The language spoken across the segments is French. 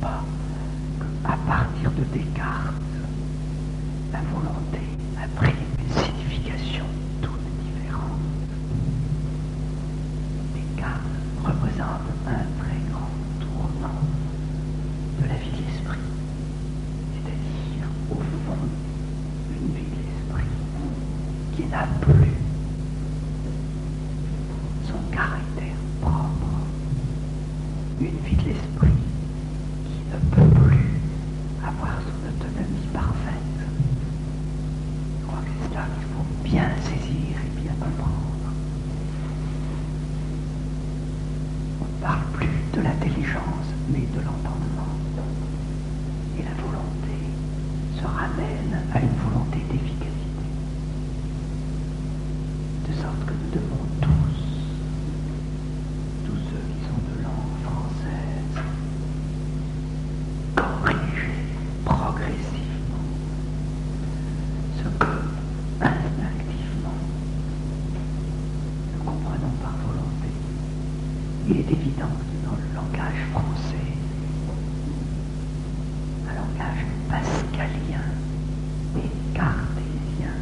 pas qu'à partir de Descartes, la volonté a pris une signification toute différente. Descartes représente un très grand tournant de la vie de l'esprit, c'est-à-dire, au fond, une vie de l'esprit qui n'a plus son caractère propre, une vie de l'esprit qui ne peut plus avoir son autonomie parfaite. Je crois que c'est là qu'il faut bien saisir et bien comprendre. On ne parle plus de l'intelligence, mais de l'entendement. Et la volonté se ramène à une volonté d'efficacité. De sorte que nous devons tous ceux qui sont de langue française, corriger progressivement ce que, instinctivement, nous comprenons par volonté. Il est évident que dans le langage français, un langage pascalien et cartésien,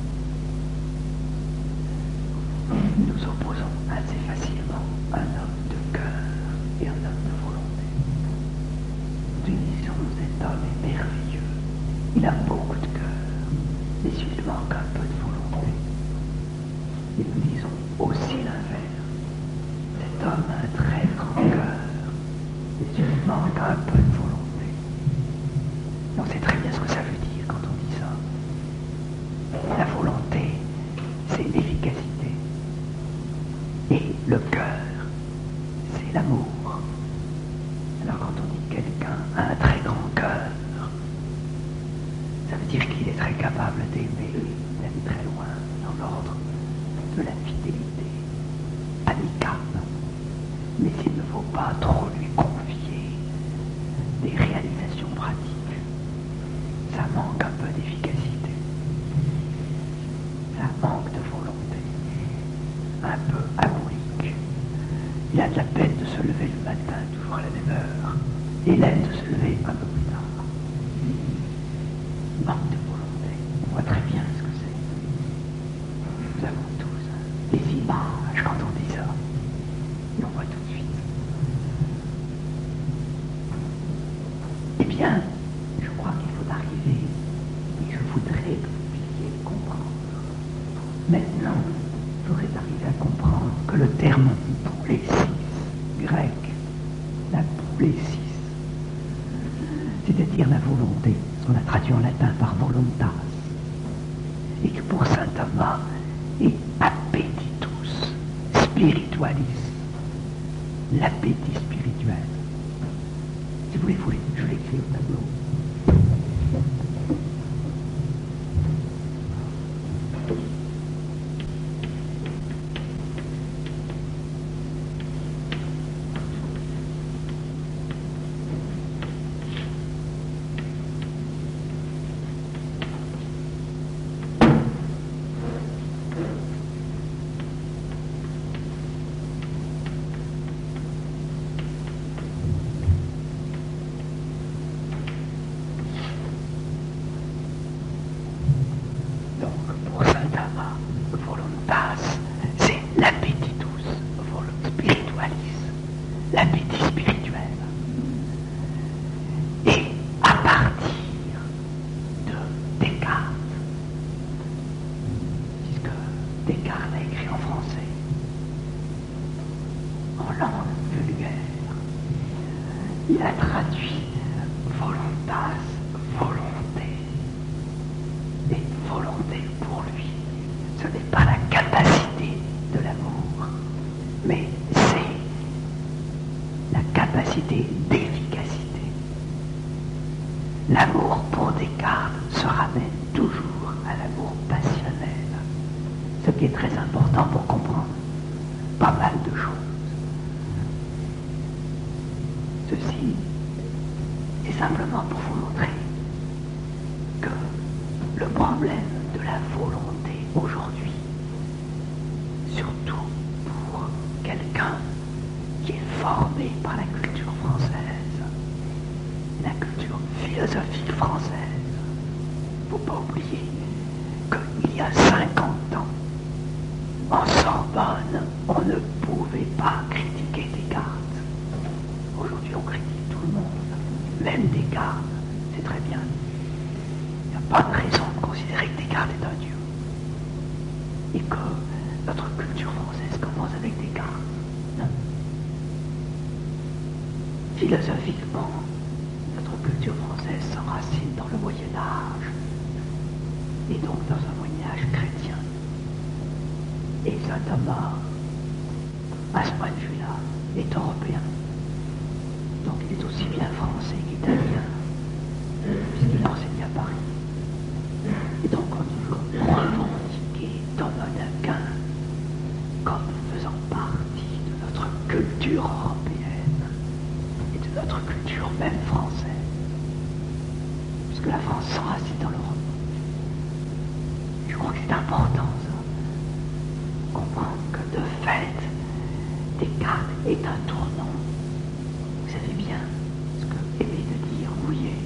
nous opposons assez facilement un homme de cœur et un homme de volonté. Nous disons, cet homme est merveilleux, il a beaucoup de cœur, mais il lui manque un peu de volonté. Et nous disons aussi l'inverse. Cet homme a un très grand cœur, mais il lui manque un peu de volonté. Et on sait très bien ce que ça veut dire quand on dit ça. La volonté, c'est l'efficacité. Et le cœur, c'est l'amour. Alors quand on dit que quelqu'un a un très grand cœur, ça veut dire qu'il est très capable d'aimer, d'aller très loin dans l'ordre de la fidélité amicale. Mais il ne faut pas trop lui confier des réalisations pratiques. Ça manque un peu d'efficacité. Ça manque de volonté. Un peu abolique. Il a de la peine de se lever le matin, toujours à la même heure. Et il aime de se lever un peu plus tard. Manque de volonté. On voit très bien ce que c'est. Nous avons tous des images quand on dit ça. Et on voit tout de suite. Eh bien, je crois qu'il faut arriver, et je voudrais que vous puissiez comprendre. Maintenant, il faudrait arriver à comprendre que le terme boulésis, grec, la boulésis, c'est-à-dire la volonté, ce qu'on a traduit en latin par voluntas, et que pour saint Thomas est appetitus spiritualis, l'appétit spirituel. Si vous voulez, je l'écris au tableau. L'appétit spirituel. Et à partir de Descartes, puisque Descartes a écrit en français, en langue vulgaire, il a traduit voluntas, volonté. Et volonté pour lui, ce n'est pas la capacité de l'amour, mais c'est la capacité d'efficacité. L'amour pour Descartes se ramène toujours à l'amour passionnel, ce qui est très important pour comprendre pas mal de choses. Ceci est simplement pour vous montrer que le problème de la volonté aujourd'hui, surtout pour quelqu'un qui est formé par la culture française, la culture philosophique française. Faut pas oublier qu'il y a 50 ans, en Sorbonne, on ne pouvait pas critiquer Descartes. Aujourd'hui, on critique tout le monde, même Descartes. C'est très bien. Il n'y a pas de raison de considérer que Descartes est un dieu. Et que notre culture française commence avec Descartes. Non. Philosophiquement, notre culture française s'enracine dans le Moyen-Âge, et donc dans un Moyen-Âge chrétien. Et saint Thomas, à ce point de vue-là, est européen. Donc il est aussi bien français qu'italien, puisqu'il enseigne à Paris. Et donc on peut revendiquer Thomas d'Aquin comme faisant partie de notre culture européenne et de notre culture même française. Puisque la France s'enracine dans l'Europe. Je crois que c'est important ça. Comprendre que de fait, Descartes est un tournant. Vous savez bien ce que aimait de dire Bouillet.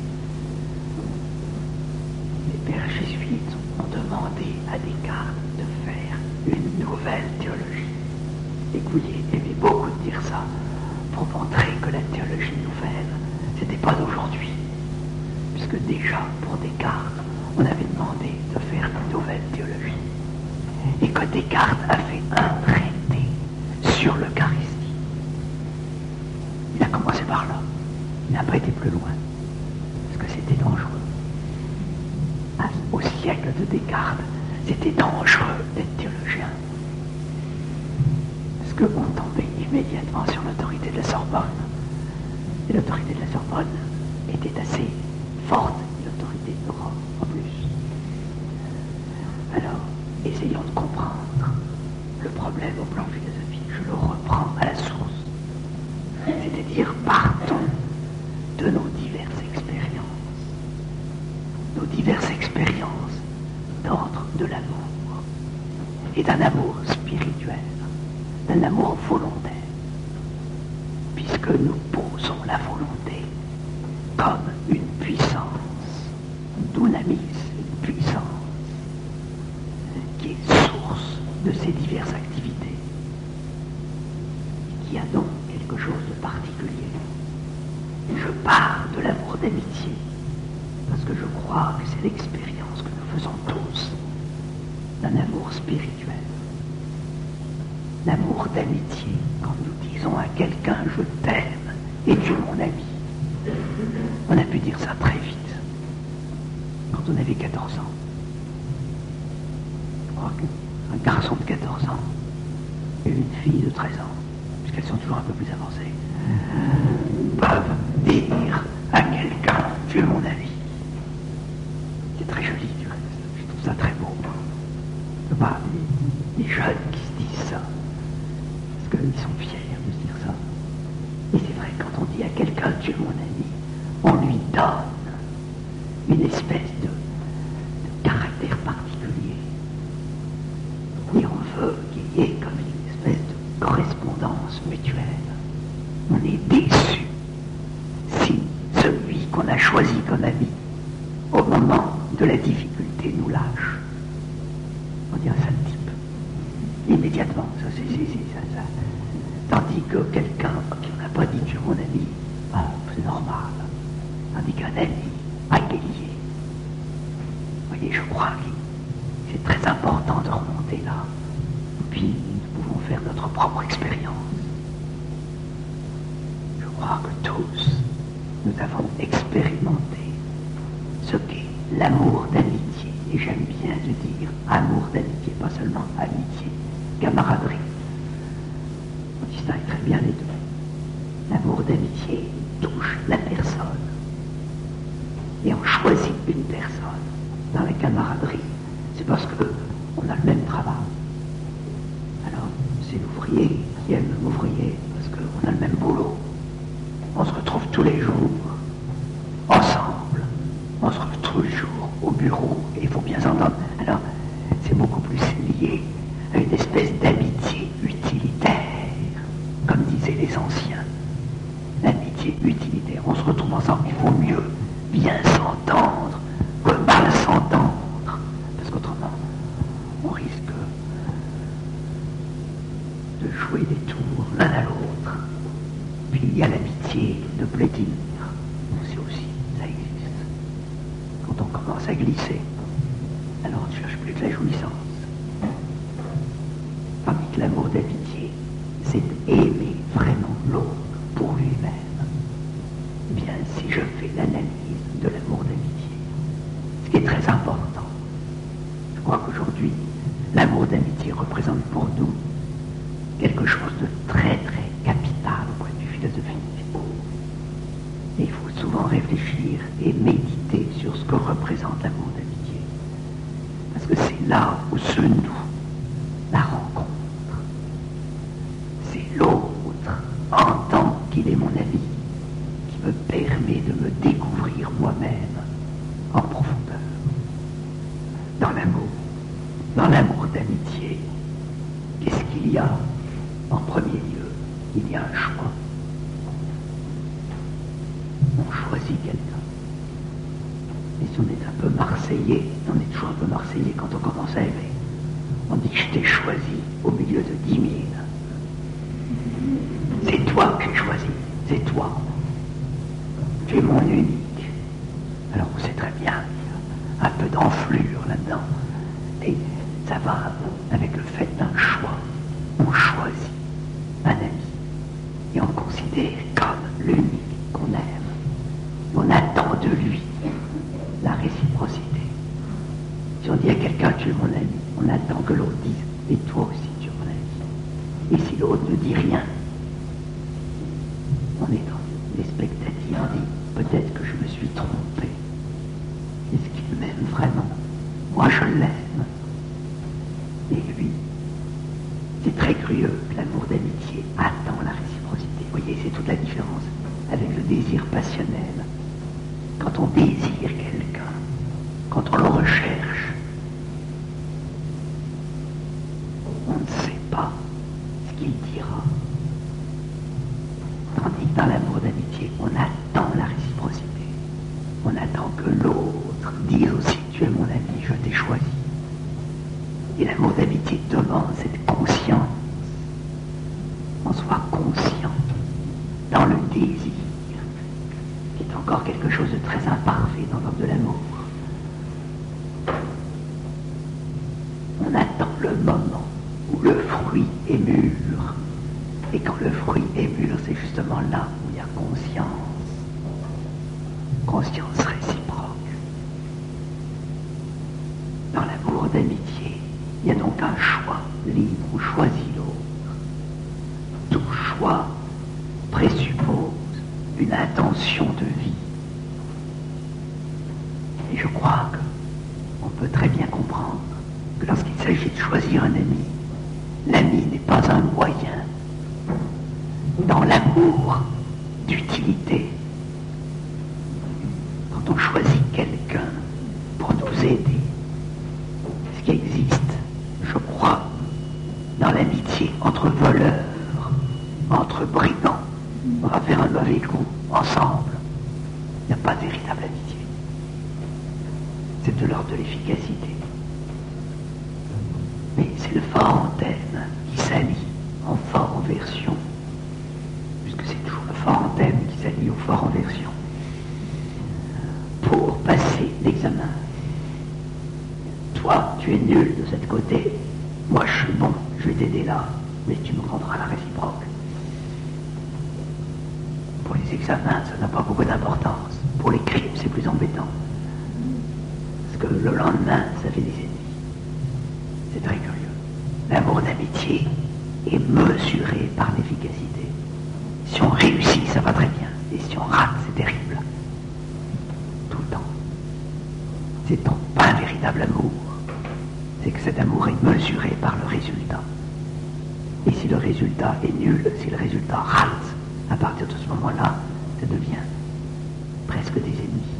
Les pères jésuites ont demandé à Descartes de faire une nouvelle théologie. Et Bouillet aimait beaucoup dire ça pour montrer que la théologie nouvelle, c'était pas d'aujourd'hui. Puisque déjà, pour Descartes, on avait demandé de faire une nouvelle théologie. Et que Descartes a fait un traité sur l'Eucharistie. Il a commencé par là. Il n'a pas été plus loin. Parce que c'était dangereux. Au siècle de Descartes, c'était dangereux d'être théologien. Parce qu'on tombait immédiatement sur l'autorité de la Sorbonne. Et l'autorité de la Sorbonne était assez forte, l'autorité de Rome en plus. Alors, essayons de comprendre le problème au plan philosophique. Je le reprends à la source. C'est-à-dire, partons de nos diverses expériences. Nos diverses expériences d'ordre de l'amour. Et d'un amour spirituel, d'un amour volontaire. Puisque nous posons la volonté comme une puissance, dunamis, une puissance qui est source de ces diverses activités, et qui a donc quelque chose de particulier. Je pars de l'amour d'amitié, parce que je crois que c'est l'expérience que nous faisons tous d'un amour spirituel. L'amour d'amitié, quand nous disons à quelqu'un « je t'aime » et « tu es mon ami », on a pu dire ça très vite, quand on avait 14 ans. Je crois qu'un garçon de 14 ans et une fille de 13 ans, puisqu'elles sont toujours un peu plus avancées, peuvent dire à quelqu'un « tu es mon ami ». C'est très joli du reste, je trouve ça très beau. Les jeunes qui se disent ça, parce qu'ils sont fiers de se dire ça. Et c'est vrai, quand on dit à quelqu'un « tu es mon ami », on lui donne une espèce de caractère particulier. Et on veut qu'il y ait comme une espèce de correspondance mutuelle. On est déçu si celui qu'on a choisi comme ami, au moment de la difficulté, nous lâche. On dit un sale type. Immédiatement, ça. Tandis que quelqu'un qui n'a pas dit tu es mon ami, c'est normal. Tandis qu'un ami aguerrier. Vous voyez, je crois que c'est très important de remonter là. Puis nous pouvons faire notre propre expérience. Je crois que tous, nous avons expérimenté ce qu'est l'amour d'amitié. Et j'aime bien de dire amour d'amitié, pas seulement amitié, camaraderie. On distingue très bien les deux. L'amour d'amitié touche la personne. Et on choisit une personne. Dans la camaraderie, c'est parce qu'on a le même travail. Alors, c'est l'ouvrier qui aime l'ouvrier parce qu'on a le même boulot. On se retrouve tous les jours, ensemble. On se retrouve tous les jours au bureau, et il faut bien s'entendre. Alors, c'est beaucoup plus lié à une espèce d'amitié utilitaire, comme disaient les anciens. L'amitié d'amitié utilitaire. On se retrouve ensemble, il vaut mieux bien s'entendre que mal s'entendre. Parce qu'autrement, on risque de jouer des tours l'un à l'autre. Puis il y a l'amitié de plaisir. C'est aussi, ça existe. Quand on commence à glisser, alors on ne cherche plus que la jouissance. Tandis que l'amour d'amitié, c'est aimer vraiment l'autre pour lui-même. Eh bien, si je fais l'analyse de l'amour d'amitié, ce qui est très important, je crois qu'aujourd'hui, l'amour d'amitié représente pour nous quelque chose de très très capital au point de vue philosophique. Et il faut souvent réfléchir et méditer sur ce que représente l'amour d'amitié. Parce que c'est là où se noue la rencontre. C'est l'autre, en tant qu'il est mon ami, qui me permet de me découvrir moi-même en profondeur. Dans l'amour d'amitié, qu'est-ce qu'il y a? En premier lieu, il y a un choix. On choisit quelqu'un. Et si on est un peu marseillais, on est toujours un peu marseillais quand on commence à aimer, on dit je t'ai choisi au milieu de 10 000. C'est toi que j'ai choisi, c'est toi. Tu es mon unique. Alors on sait très bien qu'il y a un peu d'enflure là-dedans. Et ça va avec le fait d'un choix. On choisit un ami et on le considère comme l'unique qu'on aime. On attend de lui la réciprocité. Si on dit à quelqu'un tu es mon ami, on attend que l'autre dise et toi aussi tu es mon ami. Et si l'autre ne dit rien, on est dans l'expectative, on dit peut-être que je me suis trompé. Est-ce qu'il m'aime vraiment? Moi je l'aime. Et lui, c'est très curieux que l'amour d'amitié attend la réciprocité. Vous voyez, c'est toute la différence avec le désir passionnel. Quand on désire quelqu'un, quand on le recherche, on ne sait pas ce qu'il dira. Tandis que dans l'amour d'amitié, on attend la réciprocité. On attend que l'autre dise aussi tu es mon ami, je t'ai choisi. Et l'amour d'amitié demande cette conscience. On soit conscient dans le désir, qui est encore quelque chose de très imparfait dans l'homme de l'amour. On attend le moment où le fruit est mûr. Et quand le fruit est mûr, c'est justement là où il y a conscience. Conscience réciproque. Dans l'amour d'amitié, il y a donc un choix libre où choisit l'autre. Tout choix présuppose une intention de vie. Et je crois qu'on peut très bien comprendre que lorsqu'il s'agit de choisir un ami, l'ami n'est pas un moyen. Dans l'amour d'utilité, quand on choisit quelqu'un pour nous aider, ce qui existe, je crois, dans l'amitié entre voleurs, entre brigands, on va faire un mauvais coup ensemble. Il n'y a pas de véritable amitié. C'est de l'ordre de l'efficacité. Mais c'est le fort anthème qui s'allie en fort en version, puisque c'est toujours le fort anthème qui s'allie au fort en version, pour passer l'examen. Toi, tu es nul de cette côté, moi je suis bon, je vais t'aider là, mais tu me rendras la réciproque. Pour les examens, ça n'a pas beaucoup d'importance. Pour les crimes, c'est plus embêtant. Parce que le lendemain, ça fait des ennemis. C'est très curieux. L'amour d'amitié est mesuré par l'efficacité. Si on réussit, ça va très bien. Et si on rate, c'est terrible. Tout le temps. C'est donc pas un véritable amour. C'est que cet amour est mesuré par le résultat. Et si le résultat est nul, si le résultat rate, à partir de ce moment-là, ça devient presque des ennemis.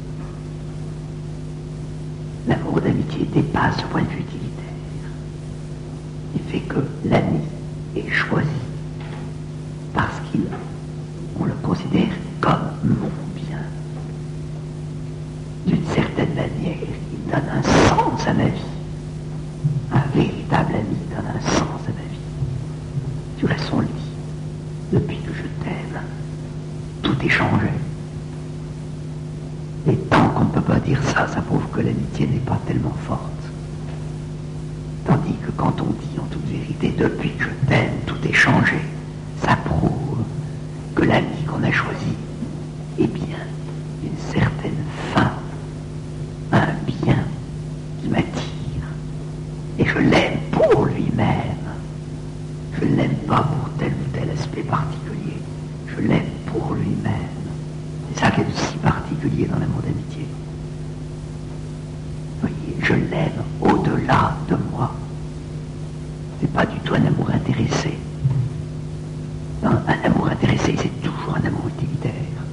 L'amour d'amitié dépasse le point de vue utilitaire. Il fait que l'ami est choisi parce qu'il on le considère comme mon bien. D'une certaine manière, il donne un sens à ma vie. Un véritable ami donne un sens à ma vie. Tu restes son lit. Depuis que je t'aime, tout est changé. Et tant qu'on ne peut pas dire ça, ça prouve que l'amitié n'est pas tellement forte. Tandis que quand on dit en toute vérité, depuis que je t'aime, tout est changé, ça prouve que l'ami qu'on a choisi est bien une certaine fin, un bien qui m'attire. Et je l'aime pour lui-même. Je ne l'aime pas pour tel ou tel aspect particulier. Je l'aime pour lui-même. C'est ça qui est de si particulier dans l'amour d'amitié. Vous voyez, je l'aime au-delà de moi. C'est pas du tout un amour intéressé. Non, un amour intéressé, c'est toujours un amour utilitaire.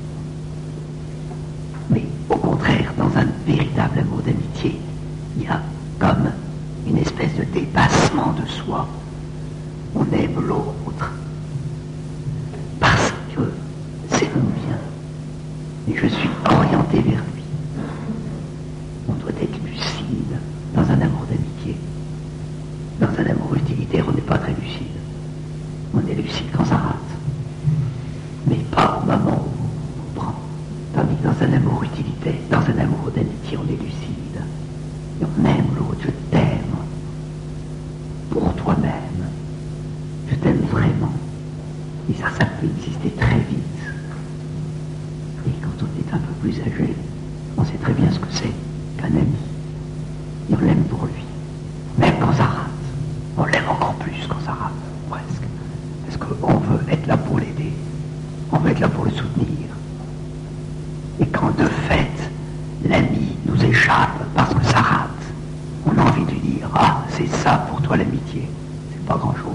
Mais au contraire, dans un véritable amour d'amitié, il y a comme une espèce de dépassement de soi. On aime l'autre parce que c'est mon bien et je suis orienté vers lui. On doit être lucide dans un amour d'amitié. Dans un amour utilitaire, on n'est pas très lucide. On est lucide quand ça rate, mais pas au moment où on prend. Tandis que dans un amour utilitaire, dans un amour d'amitié, on est lucide. Et on aime l'autre, je t'aime pour toi-même. Je t'aime vraiment. Et ça peut exister très vite. Et quand on est un peu plus âgé, on sait très bien ce que c'est qu'un ami. Et on l'aime pour lui. Même quand ça rate. On l'aime encore plus quand ça rate, presque. Parce qu'on veut être là pour l'aider. On veut être là pour le soutenir. Et quand de fait, l'ami nous échappe parce que ça rate, on a envie de lui dire, ah, c'est ça pour toi l'amitié. C'est pas grand-chose.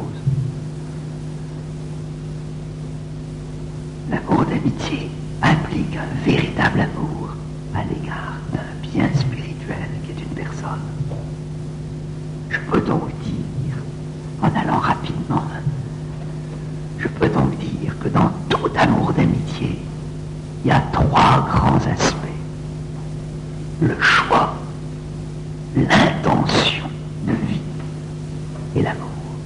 L'amour d'amitié implique un véritable amour à l'égard d'un bien spirituel qui est une personne. Je peux donc dire, en allant rapidement, je peux donc dire que dans tout amour d'amitié, il y a trois grands aspects. Le choix, l'intention de vie et l'amour.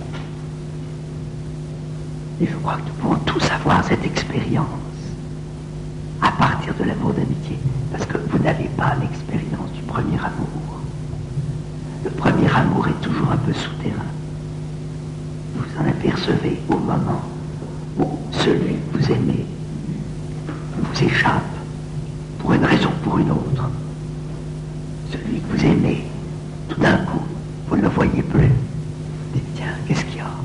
Et je crois que nous pouvons tous avoir cette expérience à partir de l'amour d'amitié, parce que vous n'avez pas l'expérience du premier amour. Le premier amour est toujours un peu souterrain. Vous en apercevez au moment où celui que vous aimez vous échappe pour une raison ou pour une autre. Celui que vous aimez, tout d'un coup, vous ne le voyez plus. Dites, tiens, qu'est-ce qu'il y a?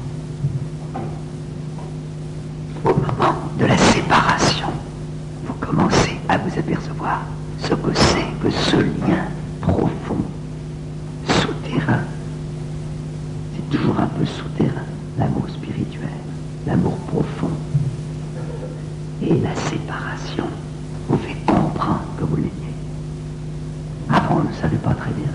Au moment de la séparation, vous commencez à vous apercevoir ce que c'est que ce lien profond, souterrain. C'est toujours un peu souterrain, l'amour spirituel, l'amour profond. Et la séparation vous fait comprendre que vous l'aimiez. Avant, on ne savait pas très bien.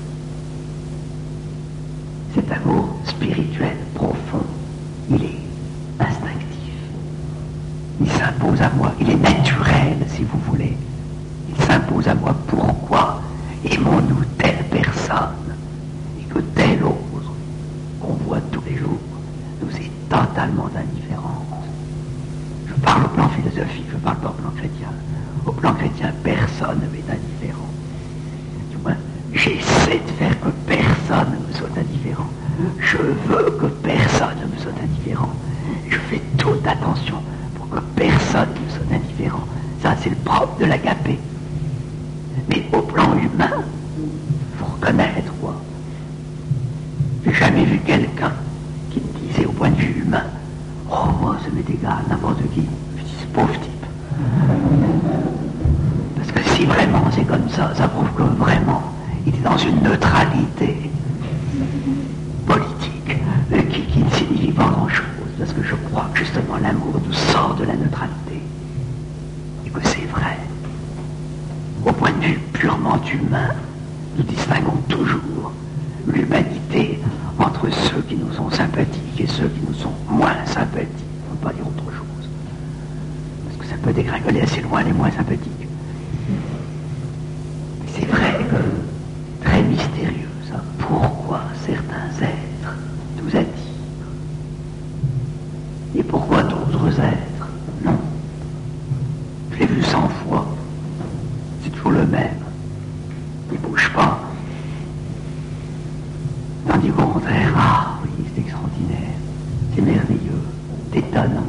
Cet amour spirituel profond, il est instinctif. Il s'impose à moi, il est naturel, si vous voulez. Il s'impose à moi. Pourquoi aimons-nous telle personne et que telle autre, qu'on voit tous les jours, nous est totalement indifférente? Je parle au plan philosophique, je parle pas au plan chrétien. Au plan chrétien, personne ne m'est indifférent. Du moins, j'essaie de faire que personne ne me soit indifférent. Je veux que personne ne me soit indifférent. Je fais toute attention pour que personne ne me soit indifférent. Ça, c'est le propre de l'agapé. Mais au plan humain, il faut reconnaître, quoi. J'ai jamais vu quelqu'un qui me disait au point de vue humain, oh, moi, ça m'est égal, n'importe qui. Je dis, ce pauvre type. Parce que si vraiment c'est comme ça, ça prouve que vraiment, il est dans une neutralité politique qui ne signifie pas grand-chose. Parce que je crois que justement l'amour nous sort de la neutralité. Et que c'est vrai. Au point de vue purement humain, nous distinguons toujours l'humanité entre ceux qui nous sont sympathiques et ceux qui nous sont moins sympathiques. On ne peut pas dire autre chose. Parce peut dégringoler assez loin les moins sympathiques. C'est vrai, très mystérieux ça. Pourquoi certains êtres nous attirent et pourquoi d'autres êtres non. Je l'ai vu 100 fois, c'est toujours le même. Il ne bouge pas. Tandis qu'au contraire, ah oui, c'est extraordinaire, c'est merveilleux, c'est étonnant.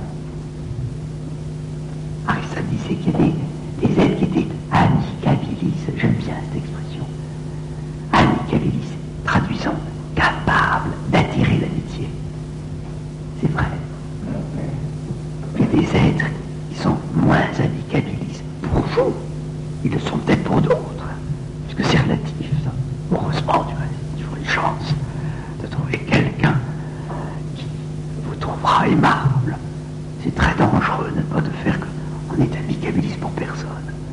Aristote disait qu'il y a des êtres qui étaient amicabilis, j'aime bien cette expression. Amicabilis, traduisant capable d'attirer l'amitié. C'est vrai. Il y a des êtres qui sont moins amicabilis pour vous. Ils le sont peut-être pour d'autres, puisque c'est relatif, ça. Heureusement, du reste, il faut une chance de trouver quelqu'un qui vous trouvera aimable. C'est très dangereux de ne pas de faire qu'on est amicabilis pour personne.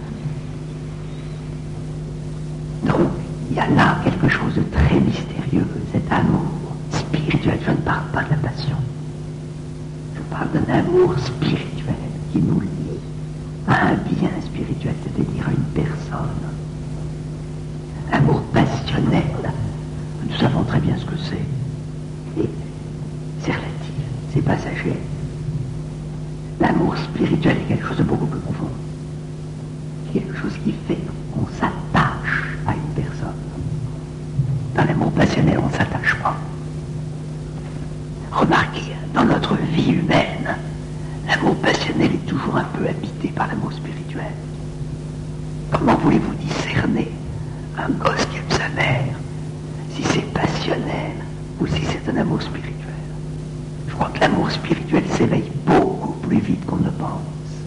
Donc, il y a là quelque chose de très mystérieux, cet amour spirituel. Je ne parle pas de la passion. Je parle d'un amour spirituel qui nous lie à un bien spirituel, c'est-à-dire à une personne. L'amour passionnel, nous savons très bien ce que c'est. Et c'est relatif, c'est passager. L'amour spirituel est quelque chose de beaucoup plus profond. Quelque chose qui fait qu'on s'attache à une personne. Dans l'amour passionnel, on ne s'attache pas. Remarquez, dans notre vie humaine, l'amour passionnel est toujours un peu habité par l'amour spirituel. Comment voulez-vous discerner un gosse qui aime sa mère, si c'est passionnel ou si c'est un amour spirituel? Je crois que l'amour spirituel s'éveille beaucoup plus vite qu'on ne pense.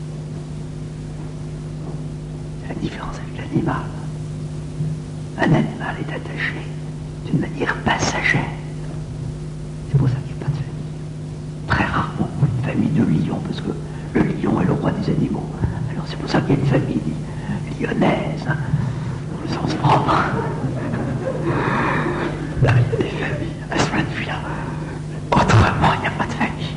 C'est la différence avec l'animal. Un animal est attaché d'une manière passagère. C'est pour ça qu'il n'y a pas de famille. Très rarement une famille de lions, parce que le lion est le roi des animaux. Alors c'est pour ça qu'il y a une famille lyonnaise, au sens propre. Là, il y a des familles, à ce point de vue-là. Autrement, il n'y a pas de famille.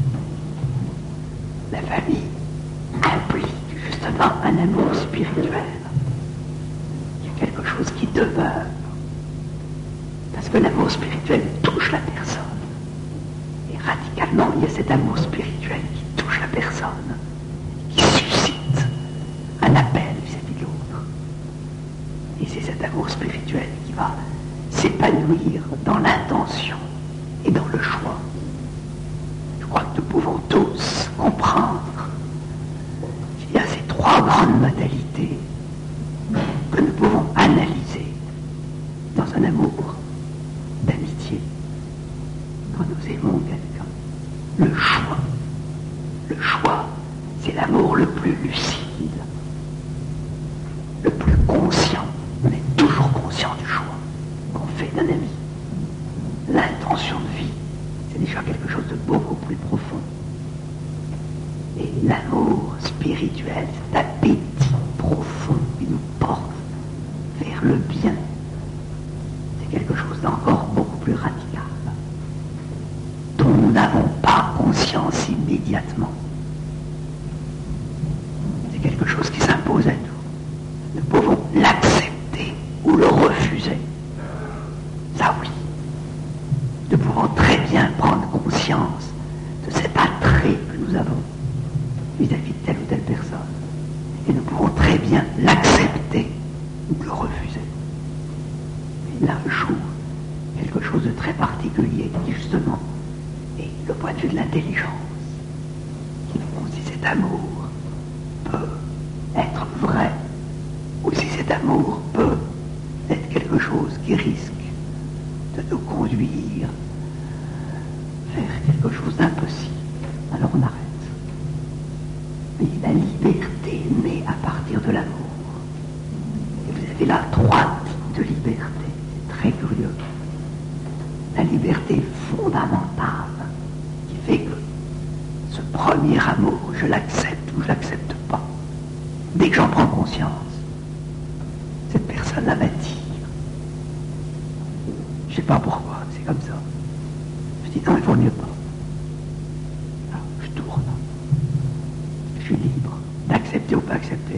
La famille implique justement un amour spirituel. Il y a quelque chose qui demeure. Parce que l'amour spirituel touche la personne. Et radicalement, il y a cet amour spirituel qui touche la personne, qui suscite un appel vis-à-vis de l'autre. Et c'est cet amour spirituel qui va s'épanouir dans l'intention et dans le choix. Je crois que nous pouvons tous comprendre qu'il y a ces trois grandes modalités que nous pouvons analyser dans un amour d'amitié. Quand nous aimons quelqu'un, le choix, c'est l'amour le plus lucide, le plus conscient. On est toujours conscient du choix qu'on fait d'un ami. L'intention de vie, c'est déjà quelque chose de beaucoup plus profond. Et l'amour spirituel, cet appétit profond qui nous porte vers le bien, c'est quelque chose d'encore beaucoup plus radical, dont nous n'avons pas conscience immédiatement. C'est quelque chose qui s'impose à nous. Nous pouvons l'accepter ou le refuser. Ça oui. Nous pouvons très bien prendre conscience de cet attrait que nous avons vis-à-vis de telle ou telle personne. Et nous pouvons très bien l'accepter ou le refuser. Et là joue quelque chose de très particulier qui justement est le point de vue de l'intelligence. Qui nous montre si cet amour peut être vrai ou si cet amour peut être quelque chose qui risque de nous conduire vers quelque chose d'impossible. Alors on arrête. Mais la liberté naît à partir de l'amour. Et vous avez là trois types de liberté. C'est très curieux. La liberté fondamentale qui fait que ce premier amour, je l'accepte ou je l'accepte pas. Dès que j'en prends conscience, cette personne-là m'attire. Je sais pas pourquoi, c'est comme ça. Je dis non, il vaut mieux pas. Alors, je tourne. Je suis libre. d'accepter ou pas accepter.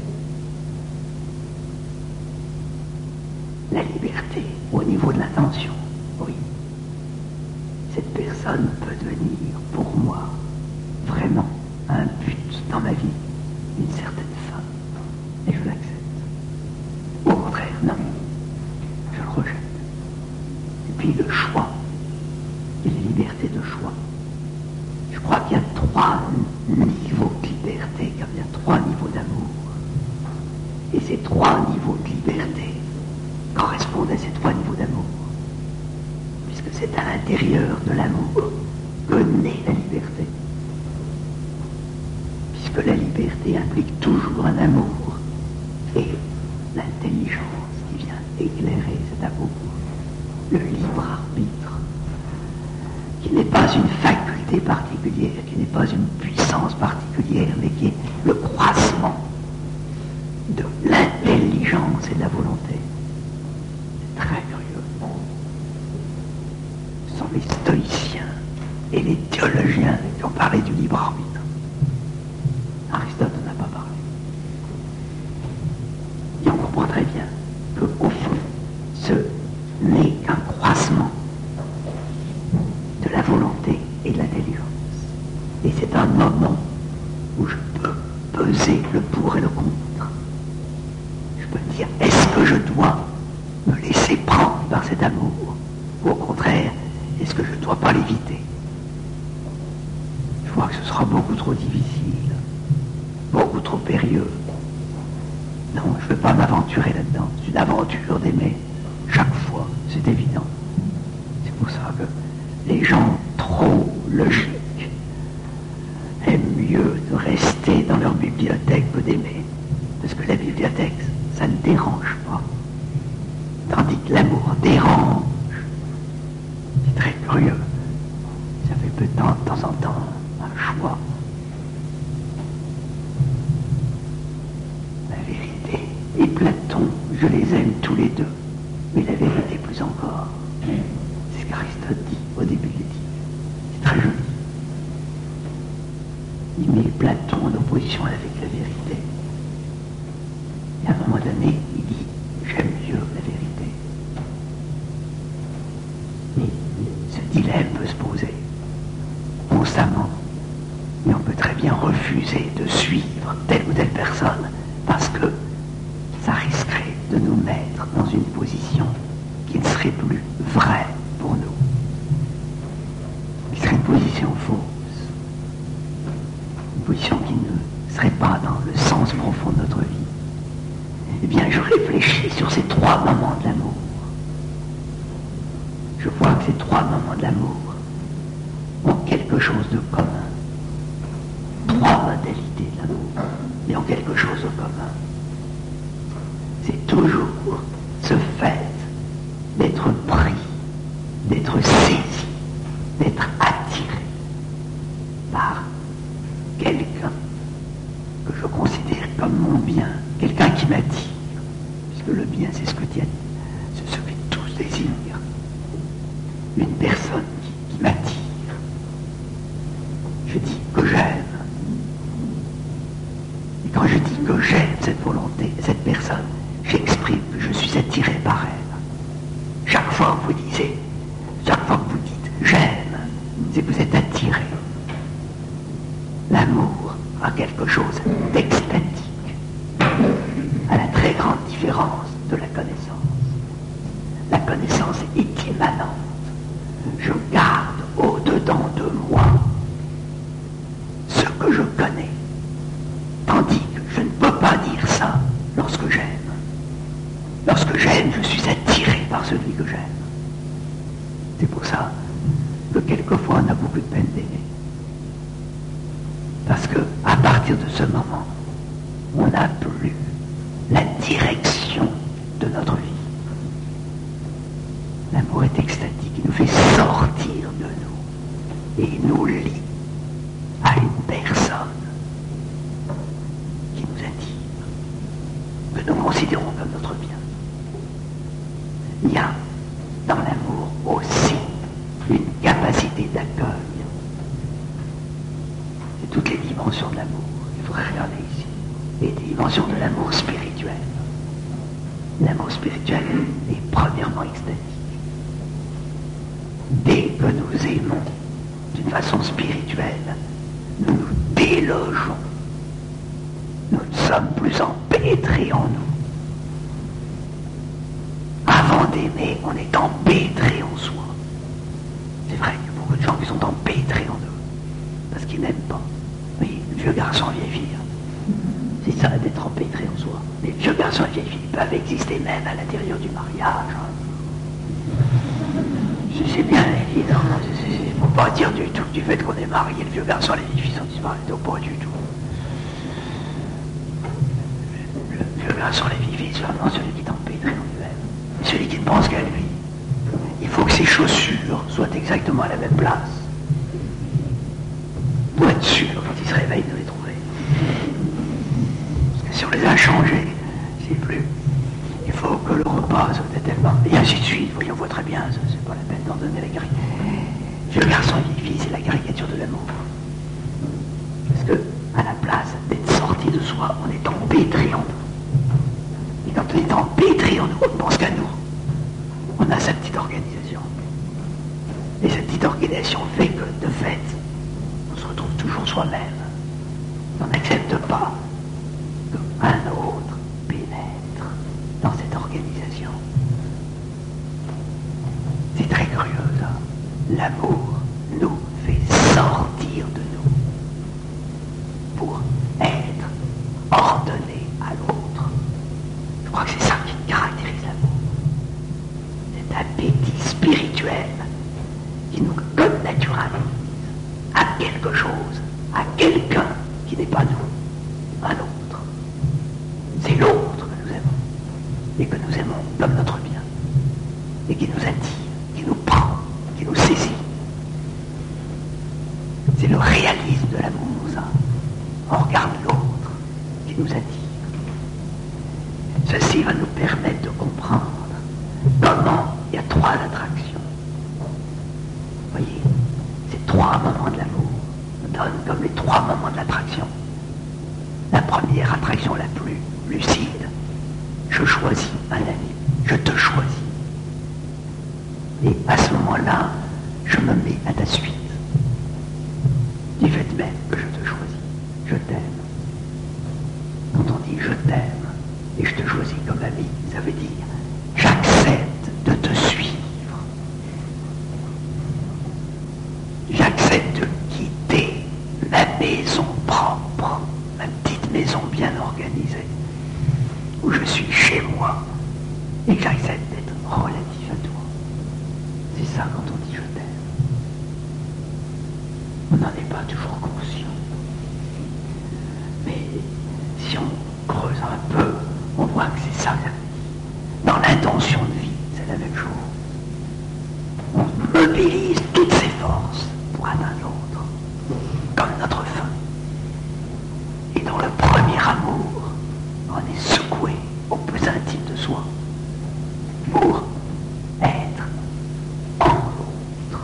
La liberté au niveau de l'intention, oui. Cette personne peut devenir pour moi vraiment un but dans ma vie, une certaine fin, et je l'accepte. Au contraire, non, je le rejette. Et puis le choix, et la liberté de choix. Je crois qu'il y a 3 niveaux de liberté, comme il y a 3 niveaux d'amour. Et ces 3 niveaux de liberté correspondent à ces 3 niveaux d'amour. Puisque c'est à l'intérieur de l'amour que naît la liberté. Puisque la liberté implique toujours un amour et l'intelligence qui vient éclairer cet amour, le libre arbitre, qui n'est pas une faculté particulière, qui n'est pas une puissance particulière, mais qui est le croissement de l'intelligence et de la volonté. C'est très curieux. Ce sont les stoïciens et les théologiens qui ont parlé du libre arbitre. Aristote n'en a pas parlé. Et on comprend très bien qu'au fond, ce n'est qu'un croissement de la volonté et de l'intelligence. Et c'est un moment où je peux peser le pour et le contre. Je peux me dire, est-ce que je dois me laisser prendre par cet amour? Ou au contraire, est-ce que je ne dois pas l'éviter? Je vois que ce sera beaucoup trop difficile, beaucoup trop périlleux. Non, je ne veux pas m'aventurer là-dedans. C'est une aventure d'aimer chaque fois, c'est évident. C'est pour ça que les gens trop logiques aiment mieux de rester dans leur bibliothèque que d'aimer. Parce que la bibliothèque, ça ne dérange pas. Tandis que l'amour dérange. C'est très curieux. Ça fait peu de temps en temps, un choix. La vérité et Platon, je les aime tous les deux. Mais la vérité plus encore. C'est ce qu'Aristote dit au début de l'éthique. C'est très joli. Il met Platon en opposition avec la vérité. Et à un moment donné, il dit « j'aime mieux la vérité ». Mais ce dilemme peut se poser constamment. Mais on peut très bien refuser de suivre telle ou telle personne parce que ça risquerait de nous mettre dans une position qui ne serait plus vraie pour nous. Qui serait une position fausse. Une position qui ne serait pas dans le sens profond de notre vie. Eh bien, je réfléchis sur ces 3 moments de l'amour. Je vois que ces 3 moments de l'amour ont quelque chose de commun. 3 modalités de l'amour, mais ont quelque chose de commun. C'est toujours ce fait d'être pris, d'être saisi, d'être attiré par quelqu'un que je considère comme mon bien, quelqu'un qui m'attire, puisque le bien c'est ce que tous désirent, une personne qui m'attire. Je dis que j'aime. Et quand je dis que j'aime cette volonté, cette personne, j'exprime que je suis attiré par elle. Chaque fois que vous dites j'aime, c'est que vous êtes attiré. L'amour a quelque chose d'extatique, à la très grande différence de la connaissance. La connaissance est immanente. Je garde au-dedans de moi ce que je connais, tandis que je ne peux pas dire ça lorsque j'aime. Lorsque j'aime, je suis attiré par celui que j'aime. C'est pour ça que quelquefois on a beaucoup de peine d'aimer. Parce que à partir de ce moment, on n'a plus la direction de notre vie. L'amour est extatique, il nous fait sortir de nous et il nous lie à une personne qui nous attire, que nous considérons comme notre bien. Il y a dans l'amour aussi une capacité d'accueil. C'est toutes les dimensions de l'amour. Il faudrait regarder ici. et dimension de l'amour spirituel. L'amour spirituel est premièrement extatique. Dès que nous aimons d'une façon spirituelle, nous nous délogeons. Nous ne sommes plus empêtrés en nous. Avant d'aimer, on est empêtré en soi. C'est vrai qu'il y a beaucoup de gens qui sont empêtrés en eux, parce qu'ils n'aiment pas. Oui, le vieux garçon, vieille fille. C'est ça d'être empêtré en soi. Les vieux garçons et vieilles filles peuvent exister même à l'intérieur du mariage. C'est bien évident. Il ne faut pas dire du tout du fait qu'on est marié, le vieux garçon et les vieilles filles sont disparus. Pas du tout. Le vieux garçon et les vieilles filles, c'est vraiment celui qui est empêtré en lui-même. Celui qui ne pense qu'à lui. Il faut que ses chaussures soient exactement à la même place. Pour être sûr, quand il se réveille, de les trouver. Parce que si on les a changées, c'est plus. Il faut que le repas soit tellement. Et ainsi de suite, on voit très bien, c'est pas la peine d'en donner la caricature. Vieux garçon et vieille fille, c'est la caricature de l'amour. Parce que, à la place d'être sorti de soi, on est empêtré en nous. Et quand on est empêtré en nous, on ne pense qu'à nous. On a sa petite organisation. Et cette petite organisation fait que, de fait, on se retrouve toujours soi-même. On n'accepte pas qu'un autre pénètre dans cette organisation. C'est très curieux, ça. L'amour nous fait sortir de nous pour être ordonné à l'autre. Je crois que c'est ça qui caractérise l'amour. Cet appétit spirituel qui nous connaturalise à quelque chose, à quelqu'un qui n'est pas nous, un autre. C'est l'autre que nous aimons, et que nous aimons comme notre bien, et qui nous attire, qui nous prend, qui nous saisit. C'est le réalisme de l'amour, ça. On regarde l'autre qui nous attire. Ceci va nous permettre de comprendre comment il y a trois attractions. Vous voyez, ces trois moments de l'amour donnent comme les trois moments de l'attraction. La première attraction la plus lucide, je choisis un ami, je te choisis. Et à ce moment-là, je me mets à ta suite. Du fait même que je te choisis, je t'aime. Quand on dit je t'aime et je te choisis comme ami, ça veut dire j'accepte de te suivre. J'accepte de quitter ma maison propre, ma petite maison bien organisée, où je suis chez moi et que j'accepte d'être relatif à toi. C'est ça quand on dit je t'aime. On n'en est pas toujours conscient. Mais si on creuse un peu, on voit que c'est ça la vie. Dans l'intention de vie, c'est la même chose. On mobilise toutes ses forces pour atteindre l'autre, comme notre fin. Et dans le premier amour, on est secoué au plus intime de soi pour être en l'autre.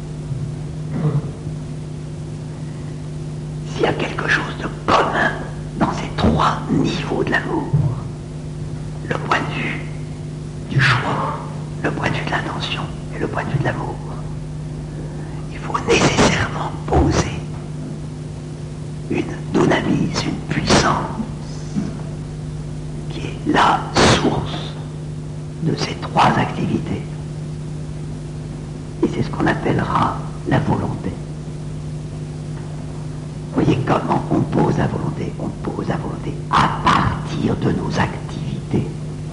S'il y a quelque chose de commun dans ces trois niveaux de l'amour, le point de vue du choix, le point de vue de l'intention et le point de vue de l'amour, il faut nécessairement poser une dynamise, une puissance qui est la source de ces trois activités. Et c'est ce qu'on appellera la volonté. Vous voyez comment on pose la volonté? On pose la volonté à partir de nos activités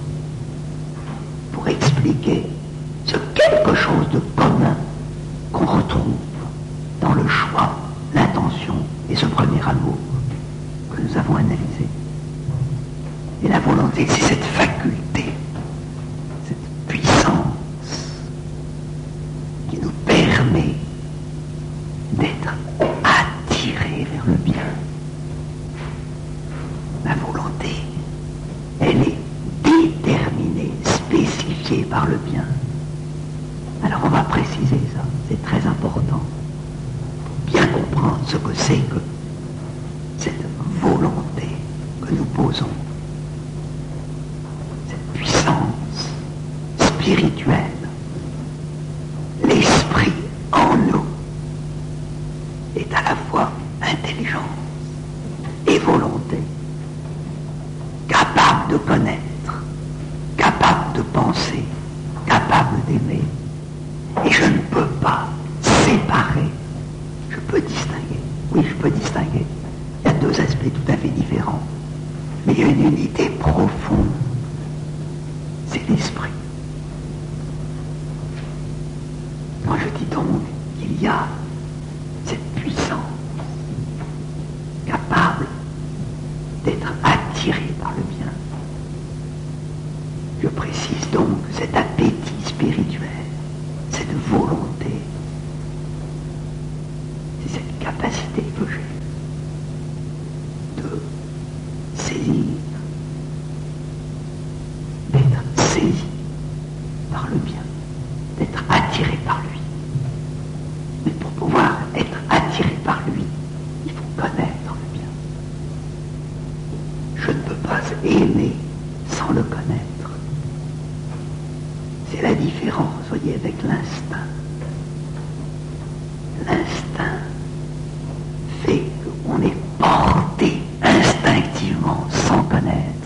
pour expliquer ce quelque chose de commun qu'on retrouve dans le choix, l'intention et ce premier amour que nous avons analysé. Et la volonté, c'est cette faculté, cette puissance qui nous permet d'être attirés vers le bien. La volonté, elle est déterminée, spécifiée par le bien. Alors on va préciser ça, c'est très important. Pour bien comprendre ce que c'est que cette volonté que nous opposons cette puissance spirituelle, l'esprit en nous est à la fois intelligence et volonté, capable de connaître, capable de penser, capable d'aimer. Et je ne peux pas séparer. Je peux distinguer. Oui, je peux distinguer. Il y a deux aspects tout à fait différents. Mais il y a une unité profonde. C'est l'esprit. Quand je dis donc qu'il y a cette puissance capable d'être attirée par le bien, je précise donc que cet appétit spirituel, cette volonté, c'est cette capacité que j'ai de saisir, d'être saisi par le bien, d'être attiré par lui. Mais pour pouvoir être attiré par lui, il faut connaître le bien. Je ne peux pas aimer sans le connaître. C'est la différence, voyez, avec l'instinct. L'instinct fait qu'on est porté instinctivement sans connaître.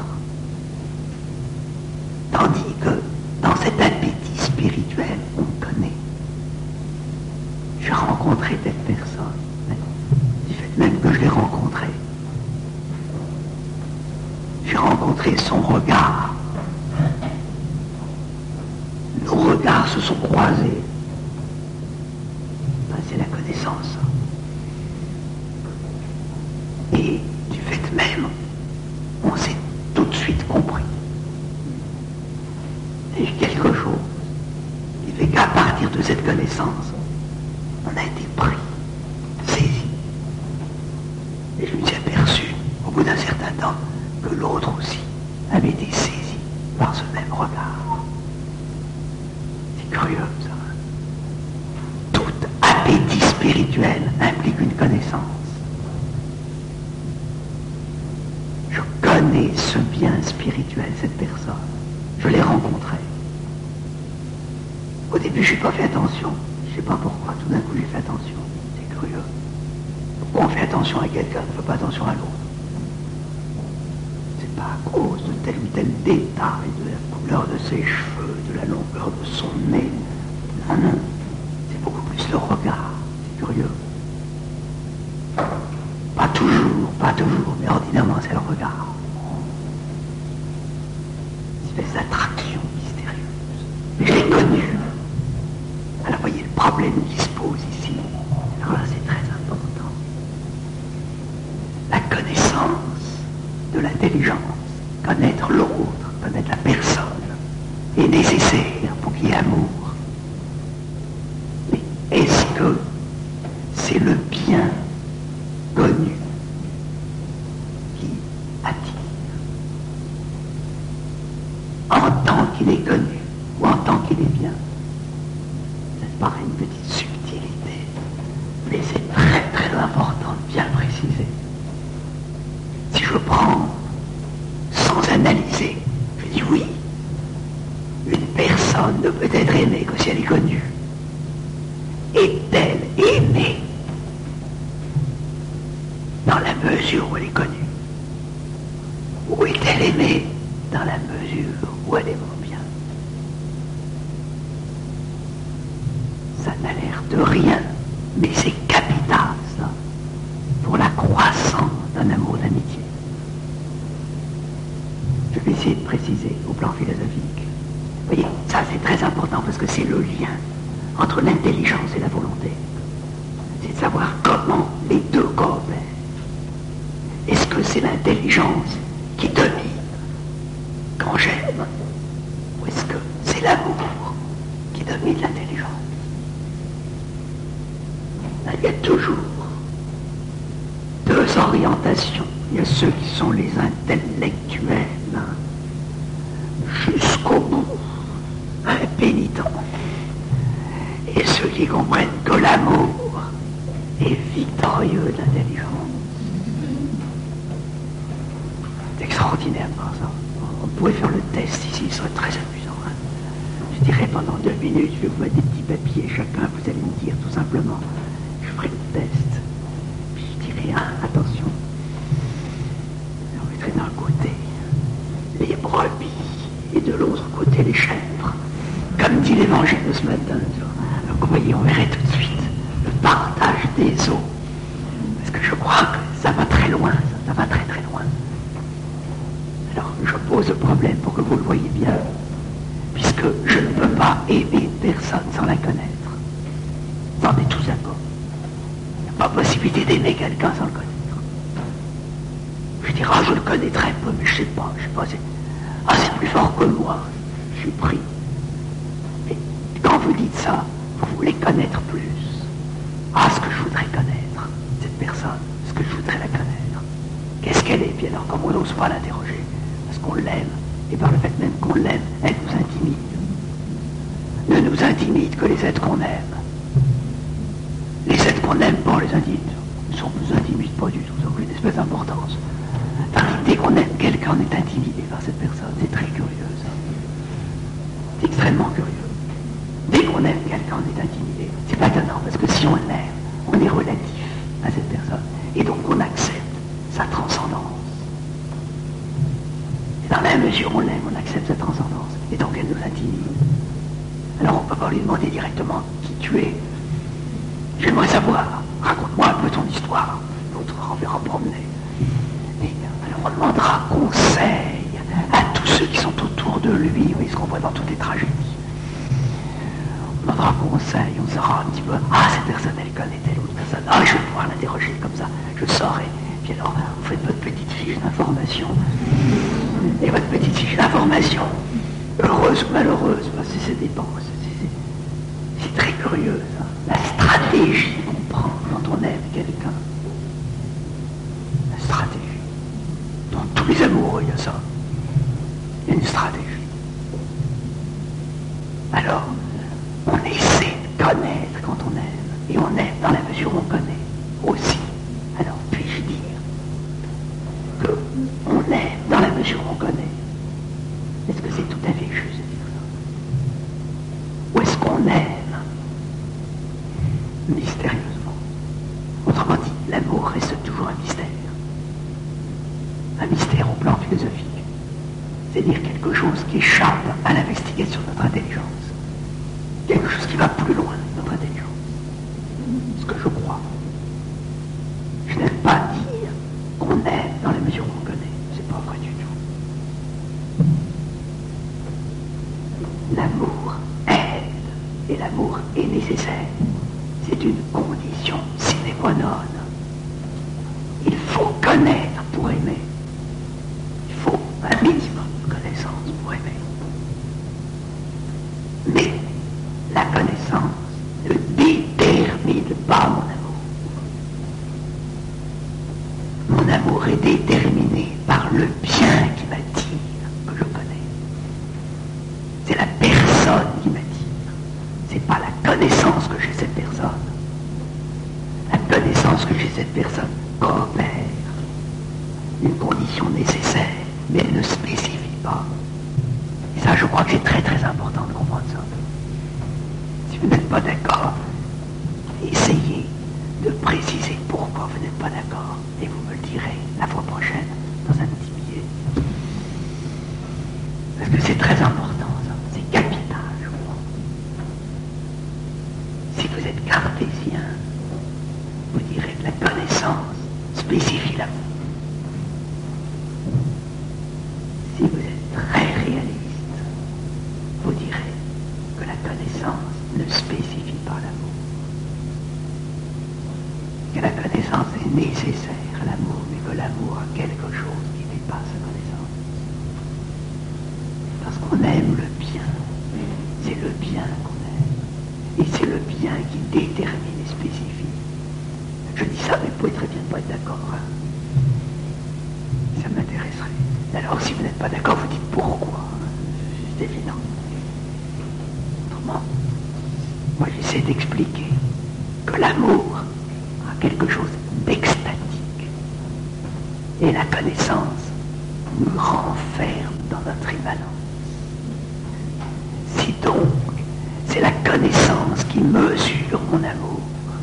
Tandis que dans cet appétit spirituel, on connaît. J'ai rencontré telle personne, du fait même que je l'ai rencontrée. J'ai rencontré son regard. Nos regards se sont croisés. Ben, c'est la connaissance. Et du fait même, on s'est tout de suite compris. Et quelque chose qui fait qu'à partir de cette connaissance, on a été pris, saisi. Et je me suis aperçu, au bout d'un certain temps, que l'autre aussi avait été saisi par ce même regard. Curieux, ça. Tout appétit spirituel implique une connaissance. Je connais ce bien spirituel, cette personne. Je l'ai rencontré. Au début, je n'ai pas fait attention. Je ne sais pas pourquoi. Tout d'un coup, j'ai fait attention. C'est curieux. Pourquoi on fait attention à quelqu'un, on ne fait pas attention à l'autre? C'est pas à cause de tel ou tel détail, de la couleur de ses cheveux, de la longueur de son nez. Non, non. C'est beaucoup plus le regard. C'est curieux. Pas toujours, mais ordinairement, c'est le regard. Une espèce d'attraction mystérieuse. Mais je l'ai connu. Alors, voyez le problème qui se pose ici. Alors là, c'est très important. La connaissance de l'intelligence, connaître l'autre, connaître la personne, est nécessaire pour qu'il y ait amour. Mais est-ce que c'est le bien connu qui attire? En tant qu'il est connu ou en tant qu'il est bien? Ça paraît une petite subtilité, mais c'est très très important de bien préciser. Si je prends sans analyser, je dis oui, une personne ne peut être aimée que si elle est connue. Est-elle aimée dans la mesure où elle est connue? Ou est-elle aimée dans la mesure où elle est bien? Ça n'a l'air de rien, mais c'est capital, ça, pour la croissance d'un amour d'amitié. Je vais essayer de préciser au plan philosophique. Vous voyez, ça c'est très important parce que c'est le lien entre l'intelligence et la volonté. C'est de savoir comment les deux coopèrent. Est-ce que c'est l'intelligence qui domine quand j'aime? Ou est-ce que c'est l'amour qui domine l'intelligence? Il y a toujours deux orientations. Il y a ceux qui sont les intellectuels, jusqu'au bout, impénitents. Et ceux qui comprennent que l'amour est victorieux de l'intelligence. C'est extraordinaire. extraordinaire par ça. On pourrait faire le test ici, ce serait très amusant. Hein. Je dirais pendant 2 minutes, je vais vous mettre des petits papiers, chacun, vous allez me dire tout simplement, je ferai le test. Puis je dirai, attention, on mettrait d'un côté les brebis et de l'autre côté les chèvres. Comme dit l'évangile de ce matin. Donc vous voyez, on verrait tout de suite le partage des eaux. Parce que je crois que ça va très loin, ça va très très loin. Alors je pose le problème pour que vous le voyez bien, puisque je ne peux pas aimer personne sans la connaître. On est tous d'accord. Il n'y a pas possibilité d'aimer quelqu'un sans le connaître. Je dirais, je le connais très peu, mais je sais pas, c'est plus fort que moi, je suis pris. Mais quand vous dites ça, vous voulez connaître plus. Ce que je voudrais connaître, cette personne, ce que je voudrais la connaître. Qu'est-ce qu'elle est? Puis alors, comme on n'ose pas l'interroger, parce qu'on l'aime, et par le fait même qu'on l'aime, elle nous intimide. Ne nous intimide que les êtres qu'on aime. Les êtres qu'on n'aime pas, les intimide. Ils ne nous intimident pas du tout, ça n'a une espèce d'importance. Dès qu'on aime quelqu'un, on est intimidé par cette personne. C'est très curieux, ça. C'est extrêmement curieux. Dès qu'on aime quelqu'un, on est intimidé. C'est pas étonnant, parce que si on l'aime, on est relatif à cette personne. Et donc on accepte sa transcendance. Et dans la mesure où on l'aime, on accepte sa transcendance. Et donc elle nous intimide. Alors on ne peut pas lui demander directement qui tu es. J'aimerais savoir, raconte-moi un peu ton histoire. L'autre enverra promener. On demandera conseil à tous ceux qui sont autour de lui, oui, ce qu'on voit dans toutes les tragédies. On demandera conseil, on saura un petit peu, cette personne, elle connaît telle autre personne, je vais pouvoir l'interroger comme ça, je saurai. Puis alors, vous faites votre petite fiche d'information. Et votre petite fiche d'information, heureuse ou malheureuse, ça dépend. C'est très curieux, ça. La stratégie qu'on prend quand on aime quelqu'un. La stratégie. Dans tous les amoureux, il y a ça. Il y a une stratégie. Alors, on essaie de connaître quand on aime. Et on aime dans la mesure où on connaît aussi. Alors, puis-je dire qu'on aime dans la mesure où on connaît? Est-ce que c'est tout à fait juste de dire ça? Ou est-ce qu'on aime mystérieusement? Autrement dit, l'amour reste toujours un mystère. Un mystère au plan philosophique, c'est-à-dire quelque chose qui échappe à l'investigation de notre intelligence, quelque chose qui va plus loin de notre intelligence. Ce que je crois. Je n'aime pas dire qu'on aime dans la mesure où on connaît, c'est pas vrai du tout. L'amour aide, et l'amour est nécessaire. C'est une condition sine qua non. Il faut connaître pour aimer. Un minimum de connaissance pour aimer. Mais la connaissance ne détermine pas mon amour. Mon amour est déterminé par le bien qui m'attire, que je connais. C'est la personne qui m'attire. C'est pas la connaissance que j'ai cette personne. La connaissance que j'ai cette personne coopère. Une condition nécessaire. Mais elle ne spécifie pas. Et ça, je crois que c'est très très important de comprendre ça. Si vous n'êtes pas d'accord, essayez de préciser pourquoi vous n'êtes pas d'accord. Et vous me le direz la fois prochaine dans un petit billet. Parce que c'est très important, ça. C'est capital, je crois. Si vous êtes cartésien, vous direz que la connaissance spécifie l'amour. Si vous êtes très réaliste, vous direz que la connaissance ne spécifie pas l'amour. Que la connaissance est nécessaire à l'amour, mais que l'amour a quelque chose qui dépasse la connaissance. Parce qu'on aime le bien. C'est le bien qu'on aime. Et c'est le bien qui détermine et spécifie. Je dis ça, mais vous pouvez très bien ne pas être d'accord. Hein. Ça m'intéresserait. Alors, si vous n'êtes pas d'accord, vous dites pourquoi. C'est évident. Autrement, moi j'essaie d'expliquer que l'amour a quelque chose d'extatique. Et la connaissance nous renferme dans notre immanence. Si donc c'est la connaissance qui mesure mon amour,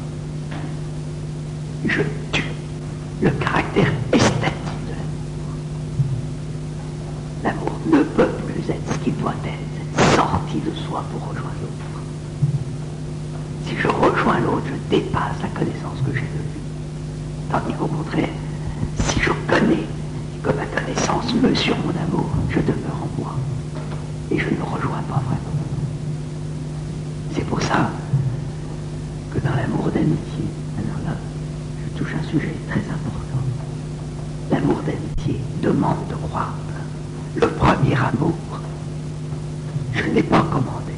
je tue le caractère estatique de l'amour. L'amour ne peut plus être ce qu'il doit être, sorti de soi pour rejoindre l'autre. Si je rejoins l'autre, je dépasse la connaissance que j'ai de lui. Tandis qu'au contraire, si je connais et que ma connaissance mesure mon amour, je demeure en moi et je ne le rejoins pas vraiment. C'est pour ça que dans l'amour d'amitié, alors là, je touche un sujet très important. L'amour d'amitié demande de croire. Le premier amour, je ne l'ai pas commandé.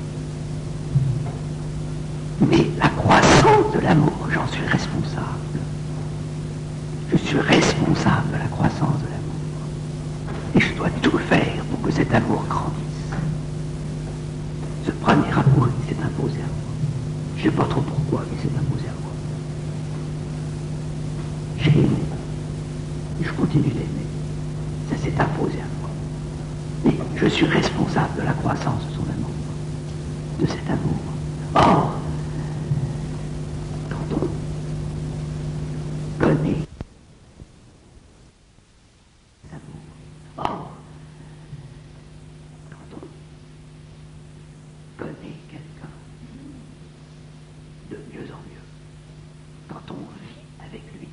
Mais la croissance de l'amour, j'en suis responsable. Je suis responsable de la croissance de l'amour. Et je dois tout faire pour que cet amour grandisse. Ce premier amour, il s'est imposé à moi. Je ne sais pas trop pourquoi, mais il s'est imposé à moi. J'ai aimé. Et je continue d'aimer. Ça s'est imposé à moi. Mais je suis responsable de la croissance de son amour. De cet amour. Or, quand on connaît or, quand on connaît quelqu'un de mieux en mieux, quand on vit avec lui,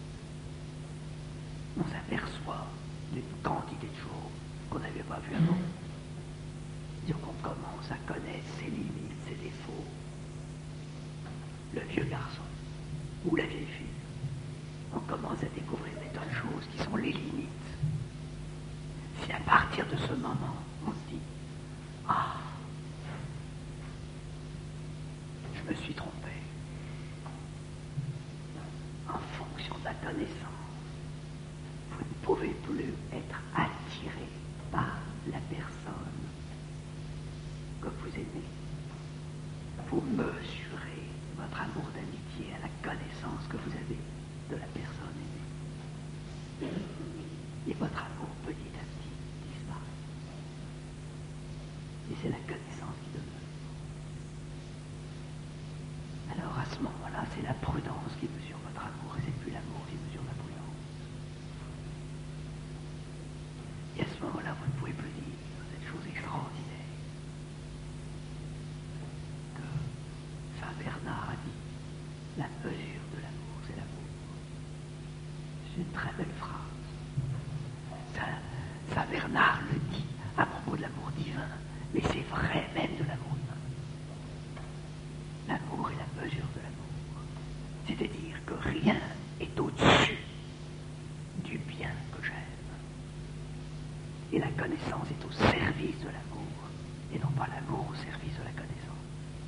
on s'aperçoit d'une quantité de choses qu'on n'avait pas vues avant. C'est-à-dire qu'on commence à connaître ses limites, ses défauts. Le vieux garçon ou la vieille fille, on commence à découvrir des tas de choses qui sont les limites. Si à partir de ce moment, on se dit « Ah, je me suis trompé. » En fonction de la connaissance, vous ne pouvez plus être attiré par la personne que vous aimez. Vous mesurez votre amour d'amitié à la connaissance que vous avez de la personne aimée. Et votre amour petit à petit disparaît. Et c'est la connaissance qui demeure. Alors à ce moment-là, c'est la prudence qui mesure votre amour et c'est plus l'amour qui mesure la prudence. Et à ce moment-là, vous ne pouvez plus dire cette chose extraordinaire que Saint Bernard a dit, la mesure de l'amour, c'est l'amour. C'est une très belle phrase. Saint Bernard le dit à propos de l'amour divin, mais c'est vrai même de l'amour humain. L'amour est la mesure de l'amour. C'est-à-dire que rien est au-dessus du bien que j'aime. Et la connaissance est au service de l'amour, et non pas l'amour au service de la connaissance.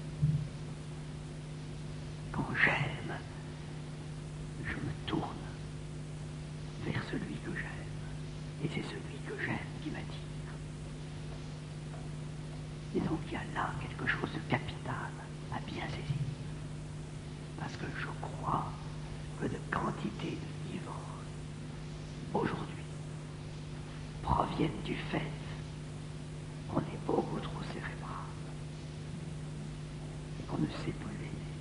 Quand j'aime, je me tourne vers celui que j'aime. Et c'est celui que j'aime qui m'attire. Et donc il y a là quelque chose de capital à bien saisir. Parce que je crois que de quantité de divorces aujourd'hui proviennent du fait qu'on est beaucoup trop cérébral et qu'on ne sait plus aimer.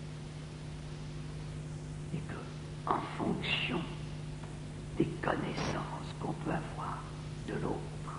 Et que, en fonction des connaissances qu'on peut avoir de l'autre,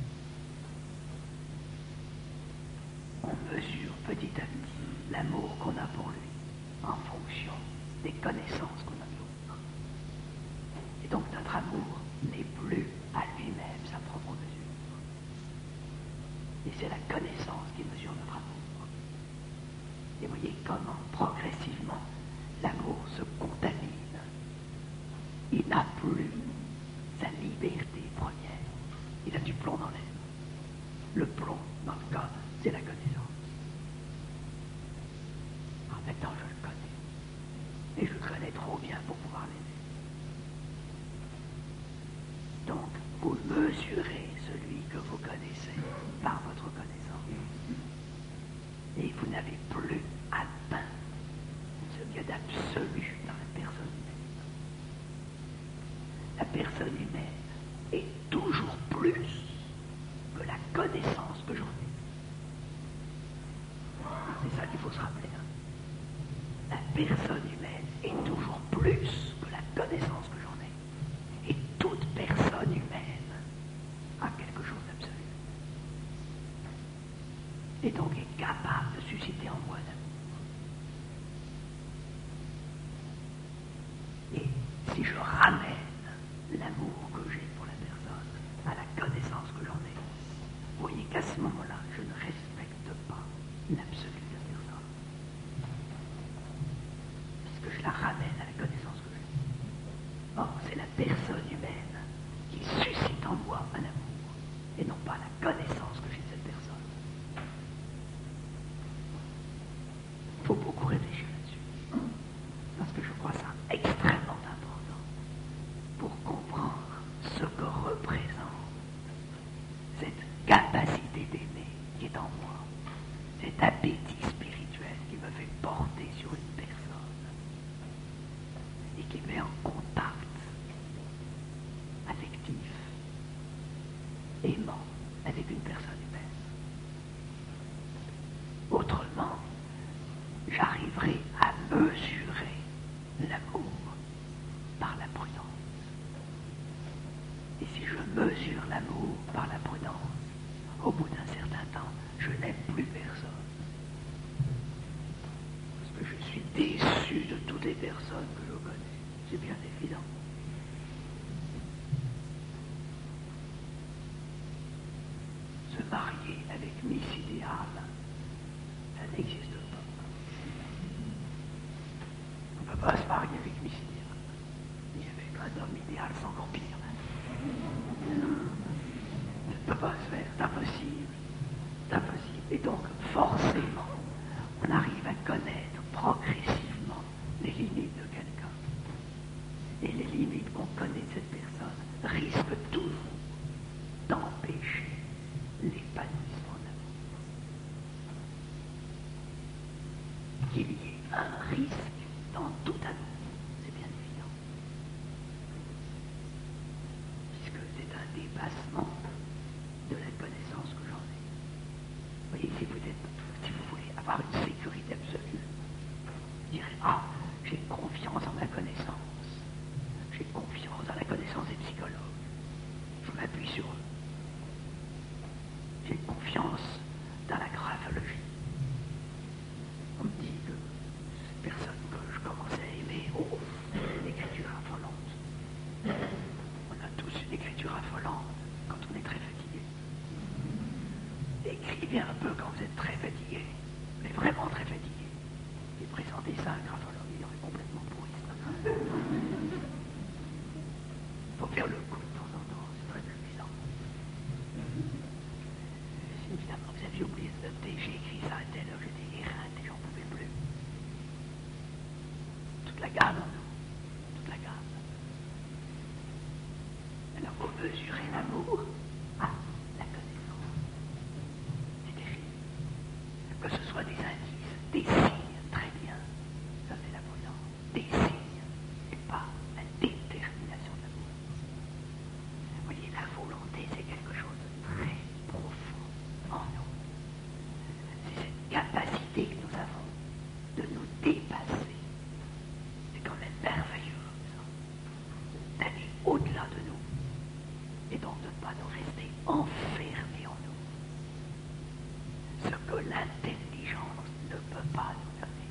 on mesure petit à petit l'amour qu'on a pour lui en fonction des connaissances qu'on a de l'autre. Et donc notre amour n'est plus à lui-même sa propre mesure. Et c'est la connaissance qui mesure notre amour. Et voyez comment progressivement l'amour se contamine. Il n'a plus sa liberté première. Il a du plomb dans l'air. Le plomb, dans le cas, c'est la connaissance. En maintenant, je le connais. Et je le connais trop bien pour pouvoir l'aimer. Donc, vous mesurez celui que vous connaissez par votre connaissance. Et vous n'avez plus atteint ce qu'il y a d'absolu dans la personne humaine. La personne humaine est toujours et donc est capable de susciter en moi l'amour. Et si je ramène l'amour que j'ai pour la personne à la connaissance que j'en ai, vous voyez qu'à ce moment-là, je ne respecte pas l'absolu de la personne. Puisque je la ramène à la connaissance que j'ai. Or, c'est la personne humaine qui suscite en moi un amour, et non pas la connaissance que j'ai de cette personne. Il faut beaucoup réfléchir là-dessus, parce que je crois ça extrêmement important pour comprendre ce que représente cette capacité d'aimer qui est en moi, cet appétit spirituel qui me fait porter sur une personne et qui met en contact affectif, aimant avec une personne humaine. Autrement, j'arriverai à mesurer l'amour par la prudence. Et si je mesure l'amour par la prudence, au bout d'un certain temps, je n'aime plus personne. Parce que je suis déçu de toutes les personnes que je connais. C'est bien évident. Se marier avec Miss Idéal, ça n'existe pas. On ne peut pas se marier avec Miss Idéal. Ni avec un homme idéal, c'est encore pire. Ça ne peut pas se faire, c'est impossible. C'est impossible. Et donc, forcément, on arrive à connaître progressivement les limites de quelqu'un. Et les limites qu'on connaît de cette personne risquent toujours d'empêcher l'épanouissement de l'amour. Qu'il y ait un risque dans tout amour, c'est bien évident. Puisque c'est un dépassement de la connaissance que j'en ai. Vous voyez, si vous voulez avoir une sécurité absolue, vous direz, ah, j'ai confiance en ma connaissance. J'ai confiance dans la connaissance des psychologues. Je m'appuie sur eux. J'ai confiance dans la graphologie. On me dit que cette personne que je commençais à aimer, oh, une écriture affolante. On a tous une écriture affolante quand on est très fatigué. Écrivez un peu quand vous êtes très fatigué, mais vraiment très fatigué. Et présentez ça à un graphologue, il aurait complètement pourri. Il faut faire le coup de temps en temps, c'est très amusant. Évidemment, vous aviez oublié de noter, j'ai écrit ça à telle heure, j'étais éreinté, j'en pouvais plus. Toute la gamme en nous, toute la gamme. Alors, vous mesurez l'amour à la connaissance. C'est terrible. Que ce soit des indices, des signes, très bien. Ça, c'est la prudence. Des signes, et pas la détermination de l'amour. Vous voyez, la volonté, c'est quelque chose de très profond en nous. C'est cette capacité que nous avons de nous dépasser. C'est quand même merveilleux, ça. D'aller au-delà de nous. Et donc de ne pas nous rester enfermés en nous. Ce que l'intelligence ne peut pas nous donner.